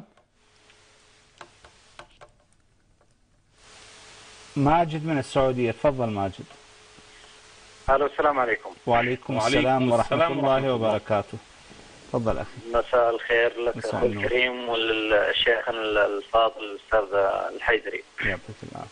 ماجد من السعودية، تفضل ماجد. الو السلام عليكم. وعليكم السلام ورحمة الله وبركاته. تفضل أخي. مساء الخير لك أخي الكريم وللشيخ الفاضل الأستاذ الحيدري. يعطيك العافية.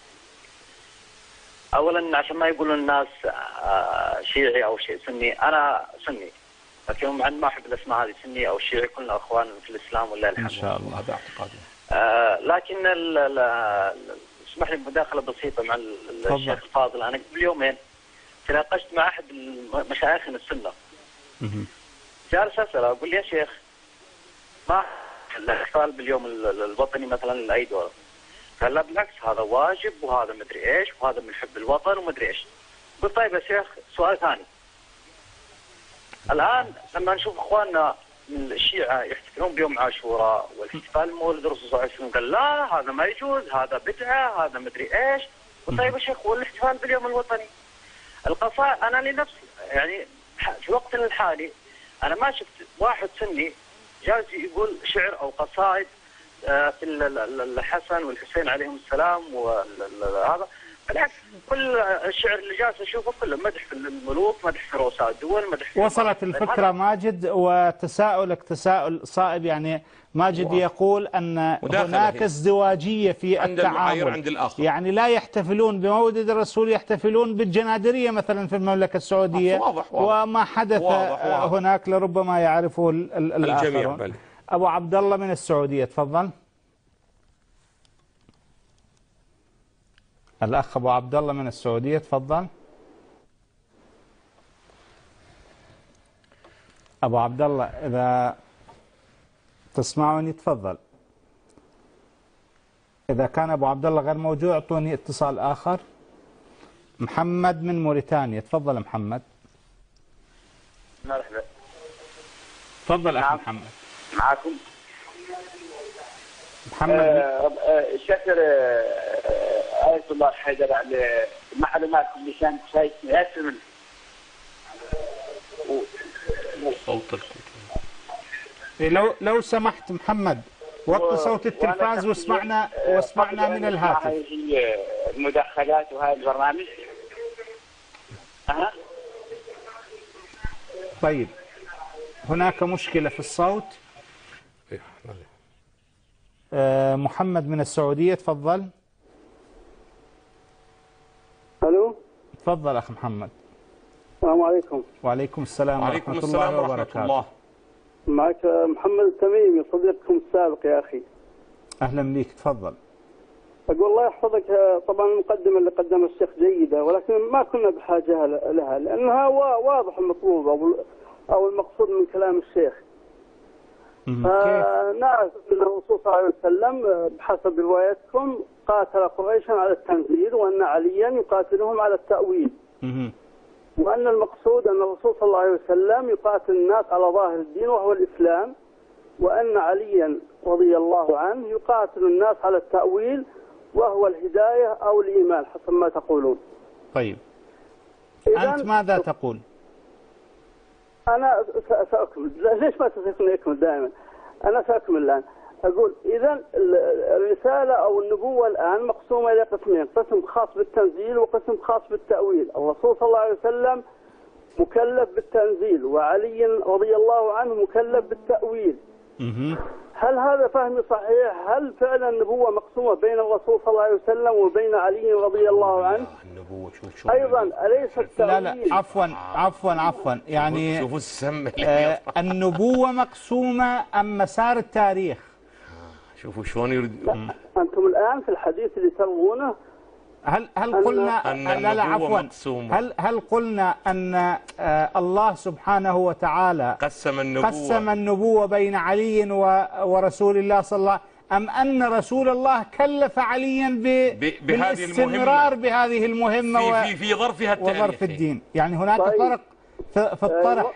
أولا عشان ما يقولوا الناس شيعي أو شيء سني، أنا سني، لكن مع ما أحب الأسماء هذه سني أو شيعي، كلنا أخوان في الإسلام ولله الحمد. إن شاء الله، هذا اعتقادي. آه لكن اسمح لي مداخلة بسيطة مع الشيخ الفاضل. أنا قبل يومين تناقشت مع أحد مشايخنا السنة. جالس أسأل أقول يا شيخ، ما الاحتفال باليوم الوطني مثلا العيد، قال لا بالعكس هذا واجب وهذا مدري ايش وهذا من حب الوطن ومدري ايش. قلت طيب يا شيخ سؤال ثاني، الآن لما نشوف اخواننا من الشيعة يحتفلون بيوم عاشوراء والاحتفال بمولد الرسول صلى الله عليه وسلم، قال لا هذا ما يجوز، هذا بدعة، هذا مدري ايش. قلت طيب يا شيخ والاحتفال باليوم الوطني، القصائد أنا لنفسي يعني في وقتنا الحالي أنا ما شفت واحد سني جالس يقول شعر أو قصائد في الحسن والحسين عليهم السلام وهذا. بالعكس كل الشعر اللي جالس أشوفه كله مدح في الملوك، مدح في رؤساء الدول، مدح في وصلت الفكرة ماجد. وتساؤلك تساؤل صائب، يعني ماجد واو. يقول أن هناك ازدواجية في عند التعامل، عند الآخر. يعني لا يحتفلون بمولد الرسول، يحتفلون بالجنادرية مثلا في المملكة السعودية. واضح واضح. وما حدث واضح واضح. هناك لربما يعرفه الجميع. بل. أبو عبد الله من السعودية، تفضل. الأخ أبو عبد الله من السعودية، تفضل. أبو عبد الله إذا تسمعني تفضل. إذا كان أبو عبد الله غير موجود أعطوني اتصال آخر. محمد من موريتانيا، تفضل محمد. مرحبا. تفضل أخي محمد. معكم محمد. شكر آية الله حيدر على المعلومات اللي كانت شايف ياسر منه. صوت لو لو سمحت محمد وطي صوت التلفاز واسمعنا واسمعنا من الهاتف. هذه المداخلات وهذا البرنامج. أه. طيب هناك مشكلة في الصوت. آه محمد من السعودية، تفضل. الو. تفضل أخ محمد. السلام عليكم. وعليكم السلام وعليكم ورحمة السلام الله ورحمة وبركاته. الله. معك محمد التميمي صديقكم السابق يا أخي. أهلا بك، تفضل. أقول الله يحفظك، طبعا المقدمة اللي قدمها الشيخ جيدة، ولكن ما كنا بحاجة لها لأنها واضح المطلوب أو أو المقصود من كلام الشيخ. نعرف أن الرسول صلى الله عليه وسلم بحسب روايتكم قاتل قريشا على التنزيل، وأن عليا يقاتلهم على التأويل. وأن المقصود أن الرسول صلى الله عليه وسلم يقاتل الناس على ظاهر الدين وهو الإسلام، وأن عليا رضي الله عنه يقاتل الناس على التأويل وهو الهداية أو الإيمان حسب ما تقولون. طيب أنت ماذا تقول؟ أنا سأكمل، ليش ما تتركني أكمل دائما؟ أنا سأكمل الآن. أقول إذا الرسالة أو النبوة الآن مقسومة إلى قسمين، قسم خاص بالتنزيل وقسم خاص بالتأويل. الرسول صلى الله عليه وسلم مكلف بالتنزيل، وعلي رضي الله عنه مكلف بالتأويل. هل هذا فهمي صحيح؟ هل فعلا النبوة مقسومة بين الرسول صلى الله عليه وسلم وبين علي رضي الله عنه؟ النبوة شوف شوف أيضا أليس التأويل؟ لا لا عفوا عفوا عفوا يعني شوفوا السم آه النبوة مقسومة أم مسار التاريخ؟ شوفوا شلون يرد. أنتم الآن في الحديث اللي تروونه هل هل قلنا أن لا لا عفوا مقسومة. هل هل قلنا أن آه الله سبحانه وتعالى قسم النبوة قسم النبوة بين علي ورسول الله صلى الله عليه وسلم، أم أن رسول الله كلف عليا بالاستمرار بهذه المهمة في, في, في ظرفها التاريخي وظرف الدين؟ يعني هناك طيب. فرق في الطرح.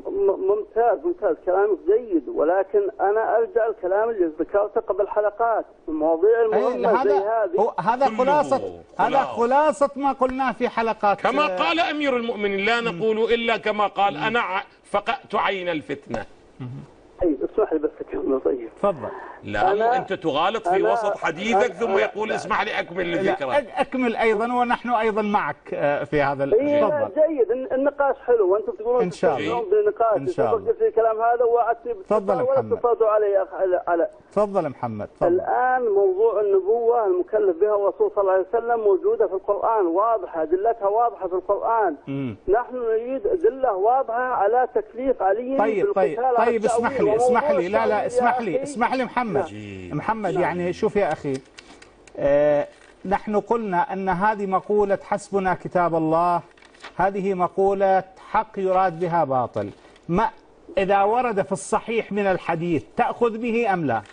ممتاز ممتاز كلامك جيد، ولكن أنا أرجع الكلام اللي ذكرته قبل حلقات، المواضيع المهمة زي هذه. هذا خلاصة هذا خلاصة ما قلناه في حلقات. كما قال أمير المؤمنين لا نقول إلا كما قال أنا فقأت عين الفتنة. أي اسمح لي بس أكمل. طيب تفضل. لا مو أنت تغالط في وسط حديثك ثم يقول اسمح لي أكمل الفكرة. أكمل أيضا ونحن أيضا معك في هذا. تفضل. جيد، النقاش حلو وأنتم تقولون إن شاء الله بالنقاش. إن شاء الله في الكلام هذا وعدتني تفضل محمد. تفضلوا علي على تفضل محمد. تفضل. الآن موضوع النبوة المكلف بها الرسول صلى الله عليه وسلم موجودة في القرآن، واضحة، أدلتها واضحة في القرآن. م. نحن نريد أدلة واضحة على تكليف علي. طيب طيب طيب اسمح لي اسمح لي لا لا اسمح لي اسمح لي محمد. جي. محمد يعني شوف يا أخي، آه نحن قلنا أن هذه مقولة حسبنا كتاب الله، هذه مقولة حق يراد بها باطل. ما إذا ورد في الصحيح من الحديث تأخذ به أم لا؟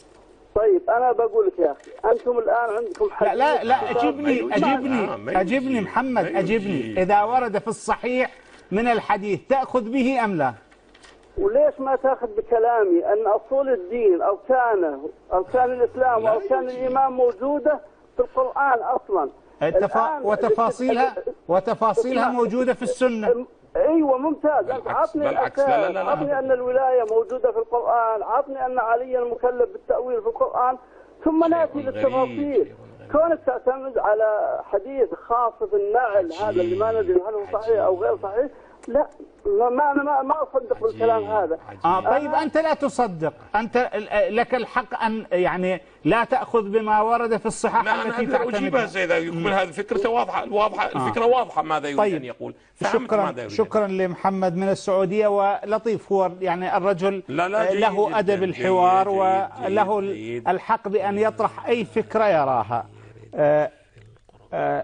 طيب أنا بقول لك يا أخي، أنتم الآن عندكم حديث. لا لا لا أجبني أجبني أجبني محمد أجبني. إذا ورد في الصحيح من الحديث تأخذ به أم لا؟ وليش ما تاخذ بكلامي ان اصول الدين اركانه اركان الاسلام واركان الايمان موجوده في القران اصلا. التفا... وتفاصيلها وتفاصيلها موجوده في السنه. ايوه ممتاز. انت عطني الاساس، عطني ان الولايه موجوده في القران، عطني ان علي المكلف بالتاويل في القران، ثم ناتي للتفاصيل. كونك تعتمد على حديث خاص بالنعل هذا اللي ما ندري هل هو صحيح او غير صحيح، لا ما انا ما, ما اصدق بالكلام هذا. اه طيب انت لا تصدق، انت لك الحق ان يعني لا تاخذ بما ورد في الصحاح التي تعتمد. لا اجيبها زي ذا، يقول هذه فكرته واضحه، الواضحه آه. الفكره واضحه ماذا يريد طيب. ان يقول. شكرا ماذا يريد. شكرا لمحمد من السعوديه، ولطيف هو يعني الرجل لا لا جيد له جيد ادب الحوار جيد جيد وله جيد الحق بان يطرح اي فكره يراها. آه آه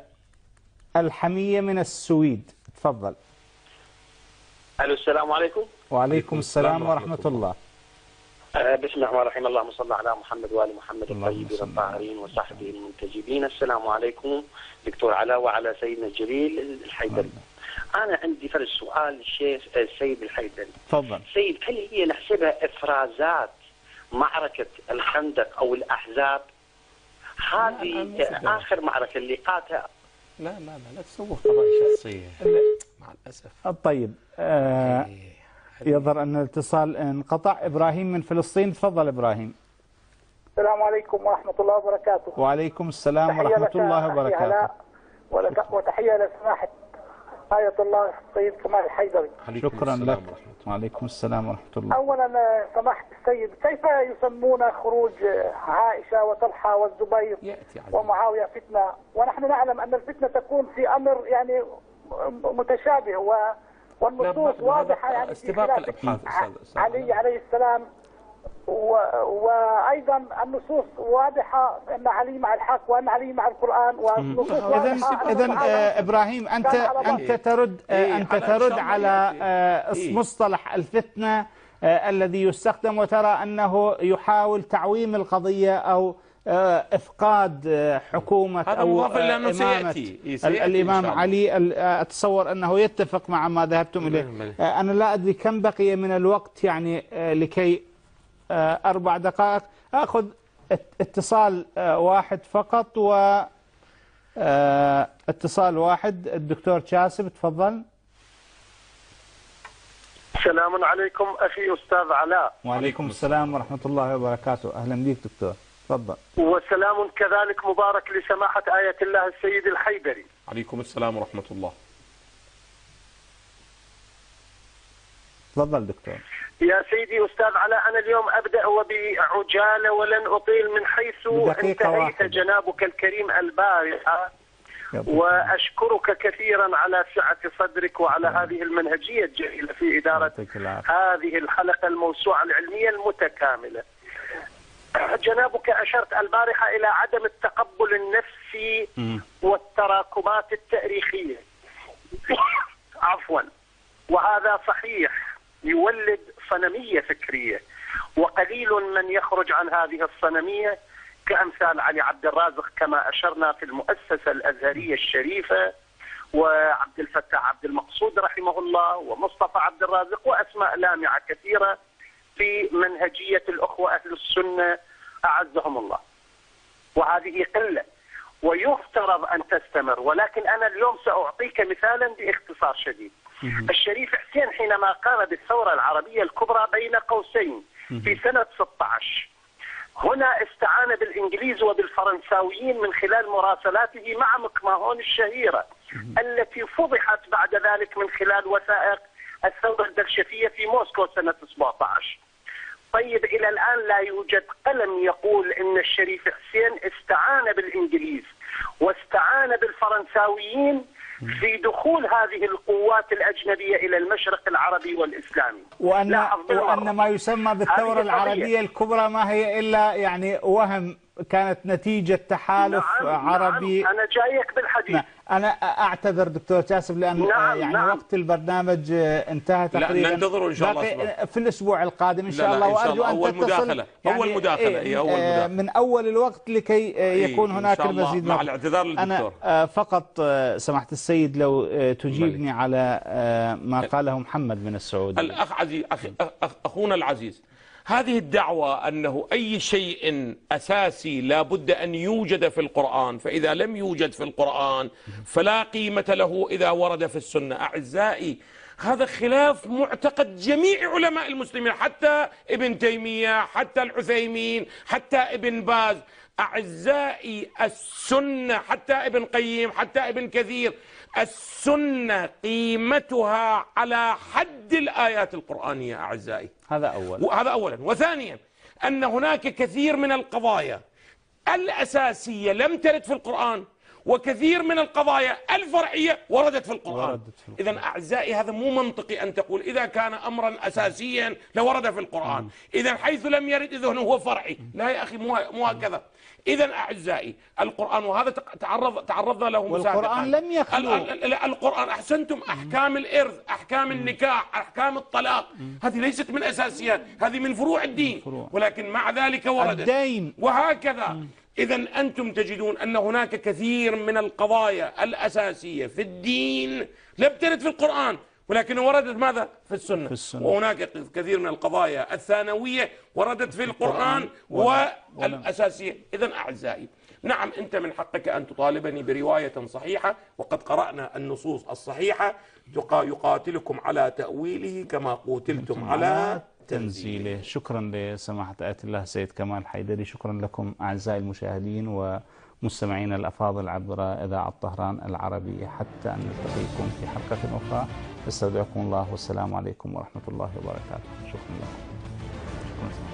الحميه من السويد، تفضل. الو السلام عليكم. وعليكم السلام ورحمه الله. آه بسم الله الرحمن الرحيم، اللهم صل على محمد وال محمد الطيبين الطاهرين وصحبه المنتجبين. السلام عليكم دكتور علاء وعلى سيدنا الجليل الحيدري. انا عندي فرق سؤال للشيخ السيد الحيدري. تفضل. سيد، هل هي نحسبها افرازات معركه الخندق او الاحزاب؟ هذه اخر معركه اللي قاتها. لا لا لا لا تسوي قضايا شخصيه مع الاسف. طيب آه يظهر ان الاتصال انقطع. ابراهيم من فلسطين، تفضل ابراهيم. السلام عليكم ورحمه الله وبركاته. وعليكم السلام ورحمه الله وبركاته. وتحيه لسماحه آية الله السيد كمال الحيدري. شكرا لك. وعليكم السلام ورحمه الله. اولا سماحه السيد، كيف يسمون خروج عائشه وطلحه والزبير ومعاويه فتنه، ونحن نعلم ان الفتنه تكون في امر يعني متشابه، والنصوص واضحة يعني استباق الأبحاث علي عليه السلام، وأيضا النصوص واضحة أن علي مع الحق وأن علي مع القرآن، والنصوص واضحة. إذا إذا إبراهيم أنت أنت ترد أنت ترد على مصطلح الفتنة الذي يستخدم، وترى أنه يحاول تعويم القضية أو إفقاد حكومة أو إمامة الإمام علي. أتصور أنه يتفق مع ما ذهبتم إليه. أنا لا أدري كم بقي من الوقت يعني لكي أربع دقائق أخذ اتصال واحد فقط، و اتصال واحد. الدكتور شاسب تفضل. السلام عليكم أخي أستاذ علاء. وعليكم السلام ورحمة الله وبركاته. أهلا بك دكتور، تفضل. وسلام كذلك مبارك لسماحة آية الله السيد الحيدري. عليكم السلام ورحمة الله. تفضل دكتور. يا سيدي أستاذ علاء، أنا اليوم أبدأ وبعجالة ولن أطيل من حيث انتهيت جنابك الكريم البارحة، وأشكرك كثيرا على سعة صدرك وعلى هذه المنهجية الجميلة في إدارة هذه الحلقة الموسوعة العلمية المتكاملة. جنابك أشرت البارحة إلى عدم التقبل النفسي والتراكمات التاريخية عفوا، وهذا صحيح يولد صنمية فكرية، وقليل من يخرج عن هذه الصنمية كأمثال علي عبد الرازق كما أشرنا في المؤسسة الأزهرية الشريفة، وعبد الفتاح عبد المقصود رحمه الله، ومصطفى عبد الرازق، وأسماء لامعة كثيرة في منهجية الأخوة أهل السنة أعزهم الله. وهذه قلة ويفترض أن تستمر، ولكن أنا اليوم سأعطيك مثالا باختصار شديد. الشريف حسين حينما قام بالثورة العربية الكبرى بين قوسين في سنة ستة عشر، هنا استعان بالإنجليز وبالفرنساويين من خلال مراسلاته مع مكماهون الشهيرة التي فضحت بعد ذلك من خلال وثائق الثورة البلشفية في موسكو سنة سبعة عشر. طيب إلى الآن لا يوجد قلم يقول إن الشريف حسين استعان بالإنجليز واستعان بالفرنساويين في دخول هذه القوات الأجنبية إلى المشرق العربي والإسلامي. وأن, وأن ما يسمى بالثورة العربية الكبرى ما هي إلا يعني وهم، كانت نتيجة تحالف نعم عربي. نعم أنا جايك بالحديث. نعم. أنا أعتذر دكتور شاسب لأن نعم يعني نعم. وقت البرنامج انتهى تقريبا. لا ننتظر إن شاء الله في الأسبوع القادم إن شاء لا الله. لا وأرجو أول أن تتصل مداخلة يعني أول مداخلة إيه أول مداخلة من أول الوقت لكي يكون هناك المزيد. مع الاعتذار للدكتور. أنا فقط سمحت السيد لو تجيبني ملك. على ما قاله محمد من السعودية. الأخ عزيز أخ أخونا العزيز، هذه الدعوة أنه أي شيء أساسي لا بد أن يوجد في القرآن، فإذا لم يوجد في القرآن فلا قيمة له إذا ورد في السنة. أعزائي، هذا خلاف معتقد جميع علماء المسلمين، حتى ابن تيمية، حتى العثيمين، حتى ابن باز. أعزائي، السنة حتى ابن قيم، حتى ابن كثير، السنة قيمتها على حد الآيات القرآنية. أعزائي، هذا أولا. هذا أولا. وثانيا أن هناك كثير من القضايا الأساسية لم ترد في القرآن، وكثير من القضايا الفرعية وردت في القرآن. إذن أعزائي، هذا مو منطقي أن تقول إذا كان أمرا أساسيا لورد في القرآن، إذن حيث لم يرد إذن هو فرعي. لا يا أخي، مو هكذا. إذن أعزائي، القرآن، وهذا تعرض تعرضنا له مسابقا، والقرآن لم يخلو. القرآن أحسنتم، أحكام الإرث، أحكام النكاح، أحكام الطلاق، هذه ليست من أساسيات، هذه من فروع الدين، ولكن مع ذلك وردت الدين وهكذا. إذن أنتم تجدون أن هناك كثير من القضايا الأساسية في الدين لم ترد في القرآن، ولكن وردت ماذا؟ في السنة. في السنة. وهناك كثير من القضايا الثانوية وردت في القرآن والأساسية. إذن أعزائي، نعم أنت من حقك أن تطالبني برواية صحيحة، وقد قرأنا النصوص الصحيحة، يقاتلكم على تأويله كما قتلتم على تنزيله. شكرا لسماحة آية الله سيد كمال الحيدري. شكرا لكم أعزائي المشاهدين ومستمعين الأفاضل عبر إذاعة طهران العربية. حتى أن نلتقيكم في حلقة أخرى، استودعكم الله والسلام عليكم ورحمة الله وبركاته. شكرا لكم. شكرا.